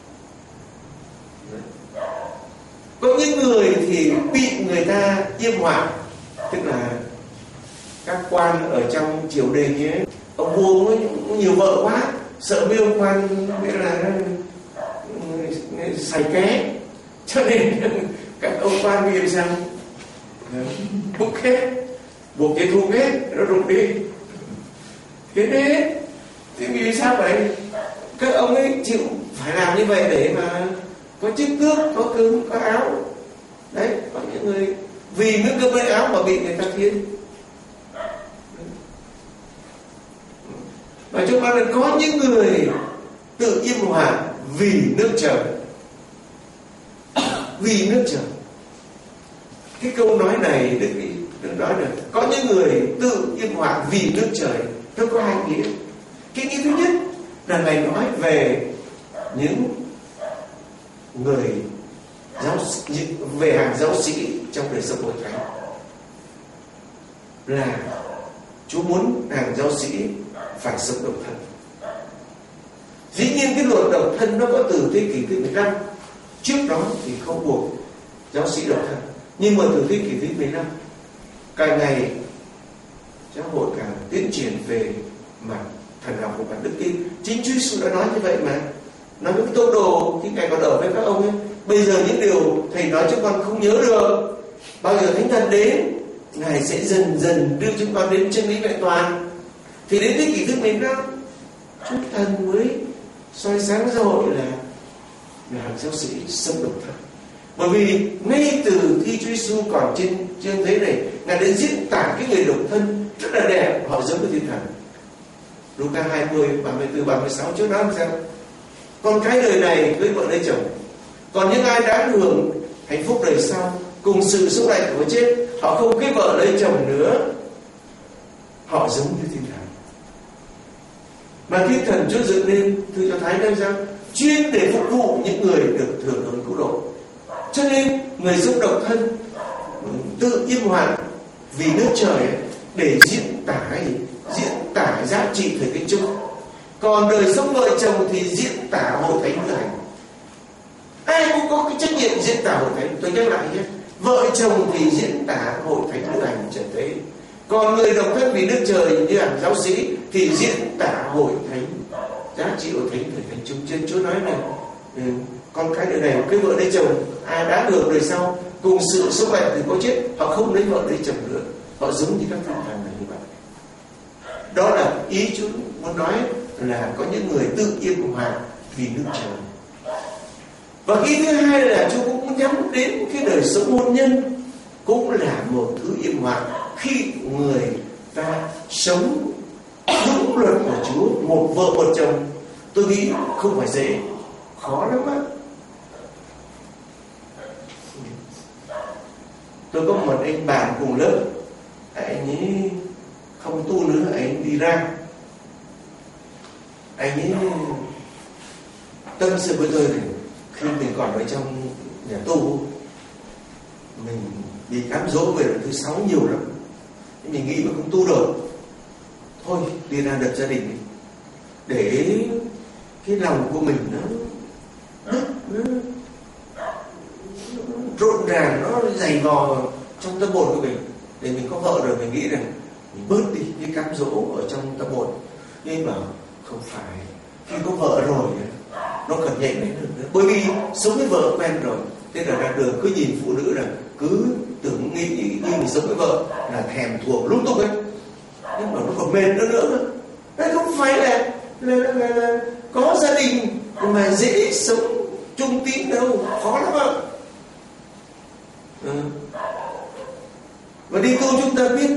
Có những người thì bị người ta im hoạn, tức là các quan ở trong triều đình ấy, ông vua có nhiều vợ quá, sợ mấy ông quan nghĩa là xài ké, cho nên các ông quan bị làm sao buộc hết, buộc dây thun hết, nó rụng đi. Thế đấy, thì vì sao vậy? Các ông ấy chịu phải làm như vậy để mà có chức tước, có cơm, có áo. Đấy, có những người vì nước cơm với áo mà bị người ta thiên. Và chúng ta có những người tự im hoạn vì nước trời. Vì nước trời. Cái câu nói này Đức nói là có những người tự im hoạn vì nước trời. Nó có hai nghĩa. Cái nghĩa thứ nhất là Ngài nói về những người về hàng giáo sĩ trong đời sống hội thánh, là Chúa muốn hàng giáo sĩ phải sống độc thân. Dĩ nhiên cái luật độc thân nó có từ thế kỷ thứ 15. Trước đó thì không buộc giáo sĩ độc thân, nhưng mà từ thế kỷ thứ 15 càng ngày giáo hội càng tiến triển về mặt thần học của bản đức tin. Chính Chúa Giêsu đã nói như vậy mà. Nói với tông đồ khi Ngài còn ở với các ông ấy: bây giờ những điều thầy nói chúng con không nhớ được, bao giờ Thánh Thần đến, Ngài sẽ dần dần đưa chúng con đến chân lý vẹn toàn. Thì đến thế kỷ thứ 15 Chúa Thần mới soi sáng giáo hội là hàng giáo sĩ sống độc thân. Bởi vì ngay từ khi Chúa Giêsu còn trên thế này, Ngài đã diễn tả cái người độc thân rất là đẹp, họ giống với thiên thần. Luca 20, 34, 36 Chúa nói làm sao? Con cái đời này cưới vợ lấy chồng, còn những ai đáng hưởng hạnh phúc đời sau, cùng sự sống lại của chết. Họ không cưới vợ lấy chồng nữa, họ giống như thiên thần. Mà thiên thần Chúa dựng nên, thưa cho Thái nói rằng, chuyên để phục vụ những người được thừa hưởng cứu độ. Cho nên người sống độc thân tự im hoạn vì nước trời để diễn tả giá trị thời kinh chung. Còn đời sống vợ chồng thì diễn tả hội thánh nữ hành. Ai cũng có cái trách nhiệm diễn tả hội thánh. Tôi nhắc lại nhé, vợ chồng thì diễn tả hội thánh nữ hành trần thế. Còn người độc thân vì nước trời như là giáo sĩ thì diễn tả hội thánh, giá trị hội thánh thời thánh chung. Trên Chúa nói này, con cái đời này cưới vợ lấy chồng, ai đã được đời sau, cùng sự sống lại từ có chết, họ không lấy vợ lấy chồng nữa, họ giống như các thiên thần này như vậy. Đó là ý Chúa muốn nói, là có những người tự yên hòa vì nước trời. Và ý thứ hai là Chúa cũng nhắm đến cái đời sống hôn nhân, cũng là một thứ yên hòa khi người ta sống đúng luật của Chúa, một vợ một chồng. Tôi nghĩ không phải dễ, khó lắm á. Tôi có một anh bạn cùng lớp, anh ấy không tu nữa, anh ấy đi ra. Anh ấy tâm sự với tôi này, khi mình còn ở trong nhà tu, mình bị cám dỗ về lần thứ 6 nhiều lắm. Mình nghĩ mà không tu được, thôi đi ra lập gia đình để cái lòng của mình nó rộn ràng, nó dày vò trong tâm hồn của mình. Để mình có vợ rồi mình nghĩ rằng mình bớt đi cái cám dỗ ở trong tâm hồn. Nhưng mà không phải, khi có vợ rồi nó cần nhạy bén hơn nữa. Bởi vì sống với vợ quen rồi, thế là ra đường cứ nhìn phụ nữ là cứ tưởng nghĩ như mình sống với vợ là thèm thuồng lung tung ấy. Nhưng mà nó còn mệt nữa. Đấy không phải là có gia đình mà dễ sống chung tín đâu, khó lắm ạ. Và đi tu chúng ta biết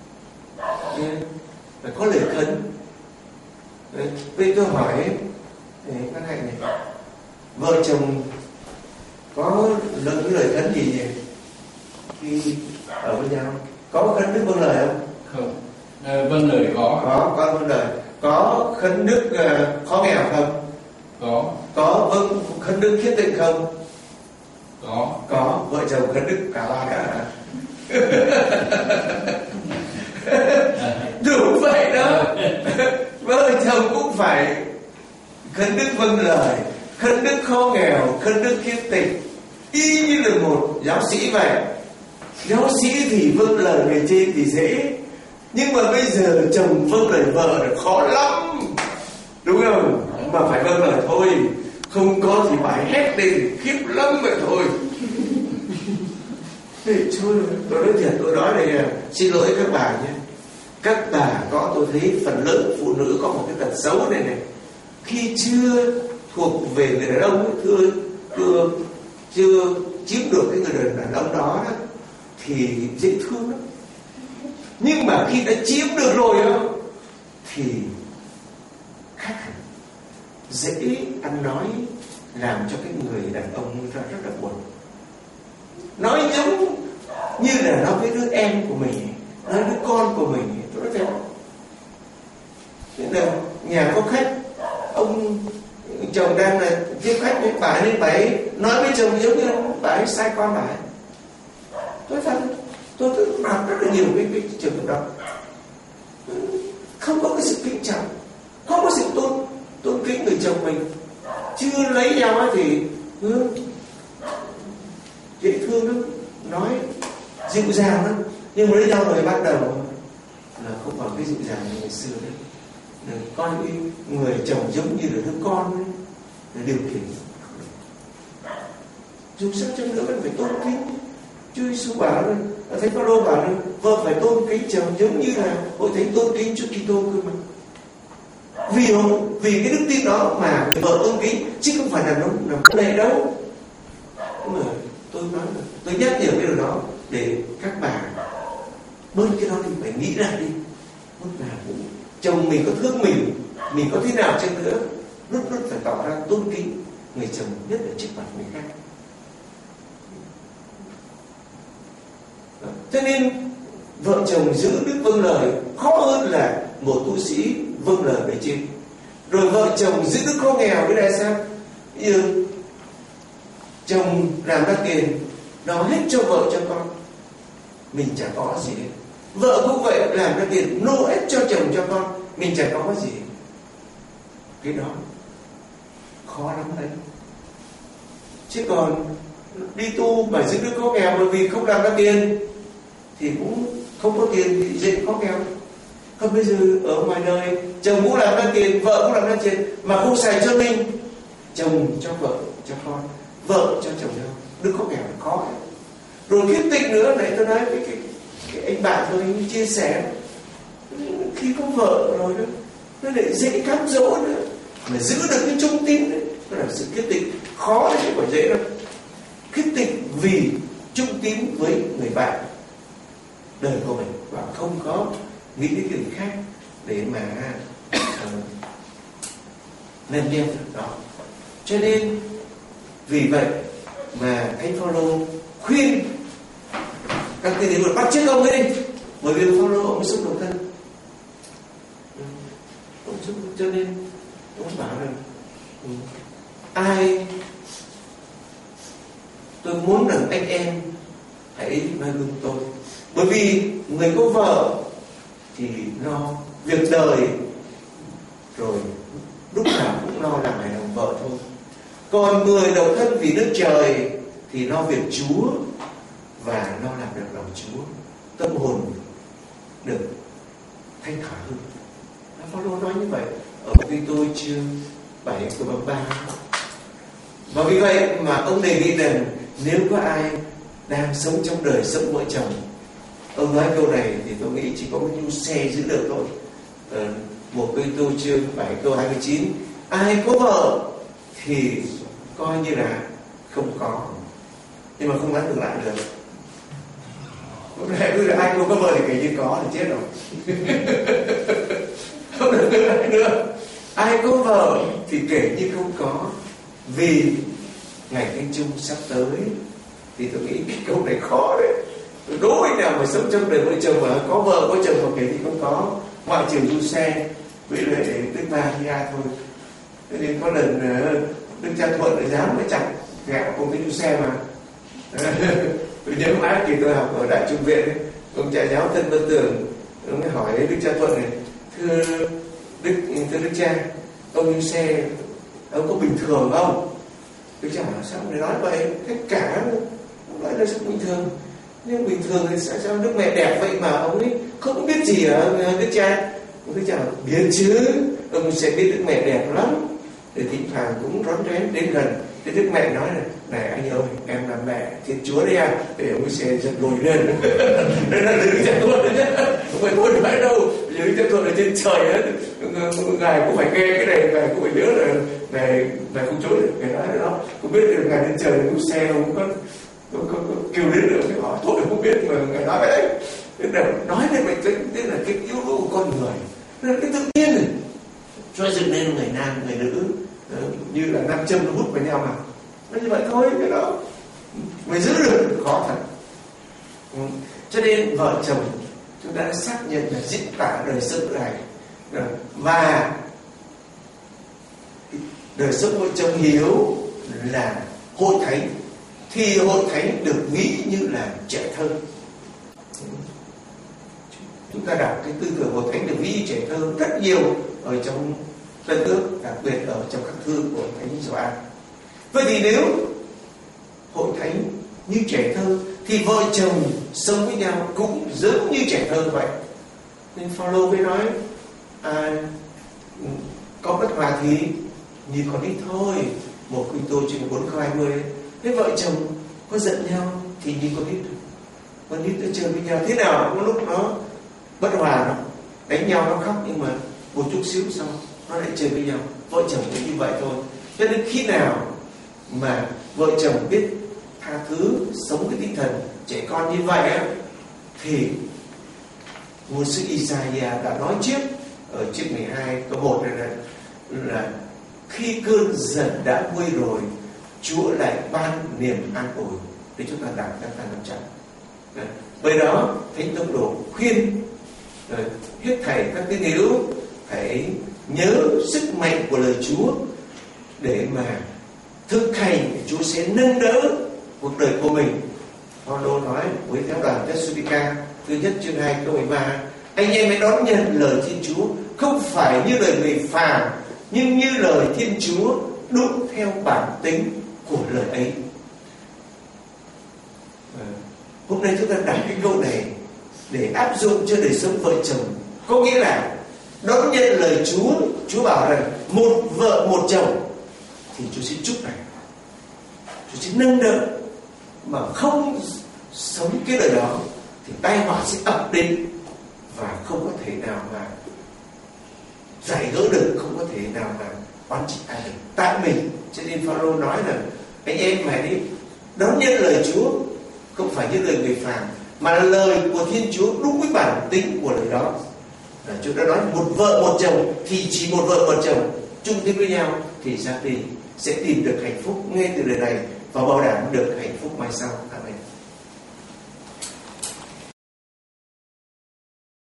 phải có lời khấn. Vậy tôi hỏi các hạnh này, vợ chồng có lời khấn gì nhỉ? Khi ở với nhau có khấn đức vâng lời không? Không. Vâng lời có vâng lời. Có khấn đức khó nghèo không? Có vâng khấn đức khiết tịnh không? Có. Vợ chồng khấn đức cả ba cả. Đúng vậy đó. Vợ chồng cũng phải khấn đức vâng lời, khấn đức khó nghèo, khấn đức khiết tịnh, y như là một giáo sĩ vậy. Giáo sĩ thì vâng lời người trên thì dễ, nhưng mà bây giờ chồng vâng lời vợ là khó lắm, đúng không? Mà phải vâng lời thôi, không có thì phải hét lên khiếp lắm vậy thôi. Tôi nói thiệt, tôi nói này, xin lỗi các bà nhé. Các bà có, tôi thấy phần lớn phụ nữ có một cái tật xấu này, khi chưa thuộc về người đàn ông, chưa chiếm được cái người đàn ông đó thì dễ thương lắm. Nhưng mà khi đã chiếm được rồi thì khác hẳn, dễ ăn nói, làm cho cái người đàn ông ra rất là buồn. Nói giống như là nói với đứa em của mình, nói đứa con của mình. Tôi nói theo, thế là nhà có khách, ông chồng đang là tiếp khách với bà ấy, nên bà ấy nói với chồng giống như bà ấy sai con bà ấy. Tôi thật, tôi đọc rất là nhiều cái trường hợp đó. Không có cái sự kính trọng, không có sự tôn kính người chồng mình. Chưa lấy nhau thì dễ thương lắm, nói dịu dàng lắm. Nhưng mà lấy nhau rồi bắt đầu là không còn cái dịu dàng như ngày xưa đấy. Coi người chồng giống như là đứa con ấy, để điều khiển. Dù sao chăng nữa vẫn phải tôn kính. Chúa Giêsu bảo rồi, Thánh Phaolô bảo rồi, vợ phải tôn kính chồng giống như là hội thánh tôn kính Chúa Kitô cơ mà. Vì cái đức tin đó mà vợ tôn kính, chứ không phải là nó nằm đây đâu. Nhưng mà tôi nói là tôi nhắc nhở cái điều đó để các bà bớt cái đó thì phải nghĩ lại đi. Bớt là chồng mình có thương mình có thế nào chăng nữa, rất phải tỏ ra tôn kính người chồng, nhất là trước mặt người khác. Cho nên vợ chồng giữ đức vâng lời khó hơn là một tu sĩ vâng lời bề trên. Rồi vợ chồng giữ đức khó nghèo cái này sao? Bây giờ chồng làm ra tiền nó hết cho vợ cho con, mình chả có gì hết. Vợ cũng vậy, làm ra tiền nô hết cho chồng cho con, mình chả có gì. Cái đó khó lắm đấy. Chứ còn đi tu mà giữ đức khó nghèo bởi vì không làm ra tiền thì cũng không có tiền thì dễ khó nghèo. Còn bây giờ ở ngoài đời chồng cũng làm ra tiền, vợ cũng làm ra tiền mà không xài cho mình, chồng cho vợ cho con, vợ cho chồng nhau, đức khó nghèo là khó. Rồi khiết tịnh nữa, nãy tôi nói cái anh bạn tôi chia sẻ, khi có vợ rồi đó nó lại dễ cám dỗ nữa, mà giữ được cái trung tín đấy, nó là sự khiết tịnh. Khó đấy chứ không phải dễ đâu. Khiết tịnh vì trung tín với người bạn đời của mình và không có nghĩ đến cái gì khác để mà lên đeo đó. Cho nên vì vậy mà Thánh Phaolô khuyên các tín hữu bắt chước ông ấy đi, bởi vì Phaolô ông xúc độc thân, ông xúc, cho nên ông bảo rằng ai tôi muốn rằng anh em hãy noi gương tôi, bởi vì người có vợ thì lo việc đời rồi lúc nào cũng lo làm hài lòng vợ thôi. Còn người độc thân vì nước trời thì lo việc Chúa và lo làm được lòng Chúa, tâm hồn được thanh thản hơn. Phaolô nói như vậy ở Cô-rinh-tô chương 7 câu 33. Và vì vậy mà ông đề nghị rằng nếu có ai đang sống trong đời sống vợ chồng, ông nói câu này thì tôi nghĩ chỉ có một nhu xe giữ được thôi. Một Cô-rinh-tô chương 7 câu 29, ai có vợ thì coi như là không có, nhưng mà không nói ngược lại được. Bây giờ ai không có vợ thì kể như có thì chết rồi. Không được ngược lại nữa. Ai có vợ thì kể như không có, vì ngày Thánh Chung sắp tới. Thì tôi nghĩ cái câu này khó đấy. Đố anh nào mà sống trong đời vợ chồng mà có vợ có chồng mà kể thì không có, ngoại trừ du xe với lại Đức Maria thôi. Thế nên có lần Đức Cha Thuận lại dám mới chặt gạo cùng với du xe mà. Tôi nhớ mãi khi tôi học ở Đại Trung Viện ấy, ông cha giáo Thân Vân Tường ông ấy hỏi Đức Cha Thuận này: thưa Đức Cha, ông du xe ông có bình thường không? Đức Cha hỏi sao ông lại nói vậy? Tất cả ông nói là rất bình thường. Nhưng bình thường thì sao Đức Mẹ đẹp vậy mà ông ấy không biết gì hả Đức Cha? Đức Cha biết chứ, ông sẽ biết Đức Mẹ đẹp lắm. Thì thỉnh thoảng cũng rón rén đến gần. Thì Đức Mẹ nói là: này anh ơi, em là mẹ Thiên Chúa đấy à? Thì ông sẽ giật lùi lên. Đây là Đức Cha Thuận đấy chứ, không phải tôi nói đâu. Giờ Đức Cha Thuận ở trên trời ấy, ngài cũng phải nghe cái này, ngài cũng phải nhớ là ngài không chối được. Ngài nói đó, không biết được ngài trên trời cũng xe không có kêu đến được. Cái hỏi thôi không biết mà ngài nói vậy đấy. Nói lên vậy tức là cái yếu tố của con người, nó là cái tự nhiên này. Cho dựng nên người nam người nữ như là nam châm nó hút vào nhau mà. Nó như vậy thôi, cái đó mới giữ được khó thật. Cho nên vợ chồng chúng ta đã xác nhận là diễn tả đời sống này, và đời sống vợ chồng hiếu là hội thánh, thì hội thánh được ví như là trẻ thơ. Chúng ta đọc cái tư tưởng hội thánh được ví như trẻ thơ rất nhiều ở trong Tân Ước, đặc biệt ở trong các thư của Thánh Gioan. Vậy thì nếu hội thánh như trẻ thơ thì vợ chồng sống với nhau cũng giống như trẻ thơ vậy. Nên Phaolô mới nói có bất hòa thì như con ít thôi. Một Cô-rinh-tô chương 4 câu 20. Thế vợ chồng có giận nhau thì như con ít nó chơi với nhau thế nào có lúc nó bất hòa, nó đánh nhau, nó khóc, nhưng mà một chút xíu sau nó lại chơi với nhau. Vợ chồng cũng như vậy thôi. Cho nên khi nào mà vợ chồng biết tha thứ, sống cái tinh thần trẻ con như vậy á, thì ngôn sứ Isaiah đã nói trước ở chương 12 câu 1 này là khi cơn giận đã nguôi rồi, Chúa lại ban niềm an ủi để chúng ta đạt các ta nắm chặt. Bởi đó Thánh Tông Đồ khuyên hết thảy các tín hữu phải nhớ sức mạnh của lời Chúa để mà thực hành, Chúa sẽ nâng đỡ cuộc đời của mình. Phaolô nói với giáo đoàn Thessalonica thứ nhất chương 2 câu 13: anh em hãy đón nhận lời Thiên Chúa không phải như lời người phàm, nhưng như lời Thiên Chúa đúng theo bản tính của lời ấy. Hôm nay chúng ta đặt cái câu này để áp dụng cho đời sống vợ chồng. Có nghĩa là đón nhận lời Chúa. Chúa bảo rằng một vợ một chồng thì Chúa sẽ chúc này, Chúa sẽ nâng đỡ. Mà không sống cái đời đó thì tai họa sẽ ập đến và không có thể nào mà giải gỡ được, không có thể nào mà oán trách ai được tại mình. Cho nên Phaolô nói là anh em hãy đi đón nhận lời Chúa không phải như lời người phàm, mà là lời của Thiên Chúa đúng với bản tính của lời đó. Chúng ta nói một vợ một chồng thì chỉ một vợ một chồng chung tiến với nhau thì gia đình sẽ tìm được hạnh phúc ngay từ đời này và bảo đảm được hạnh phúc mai sau. Amen.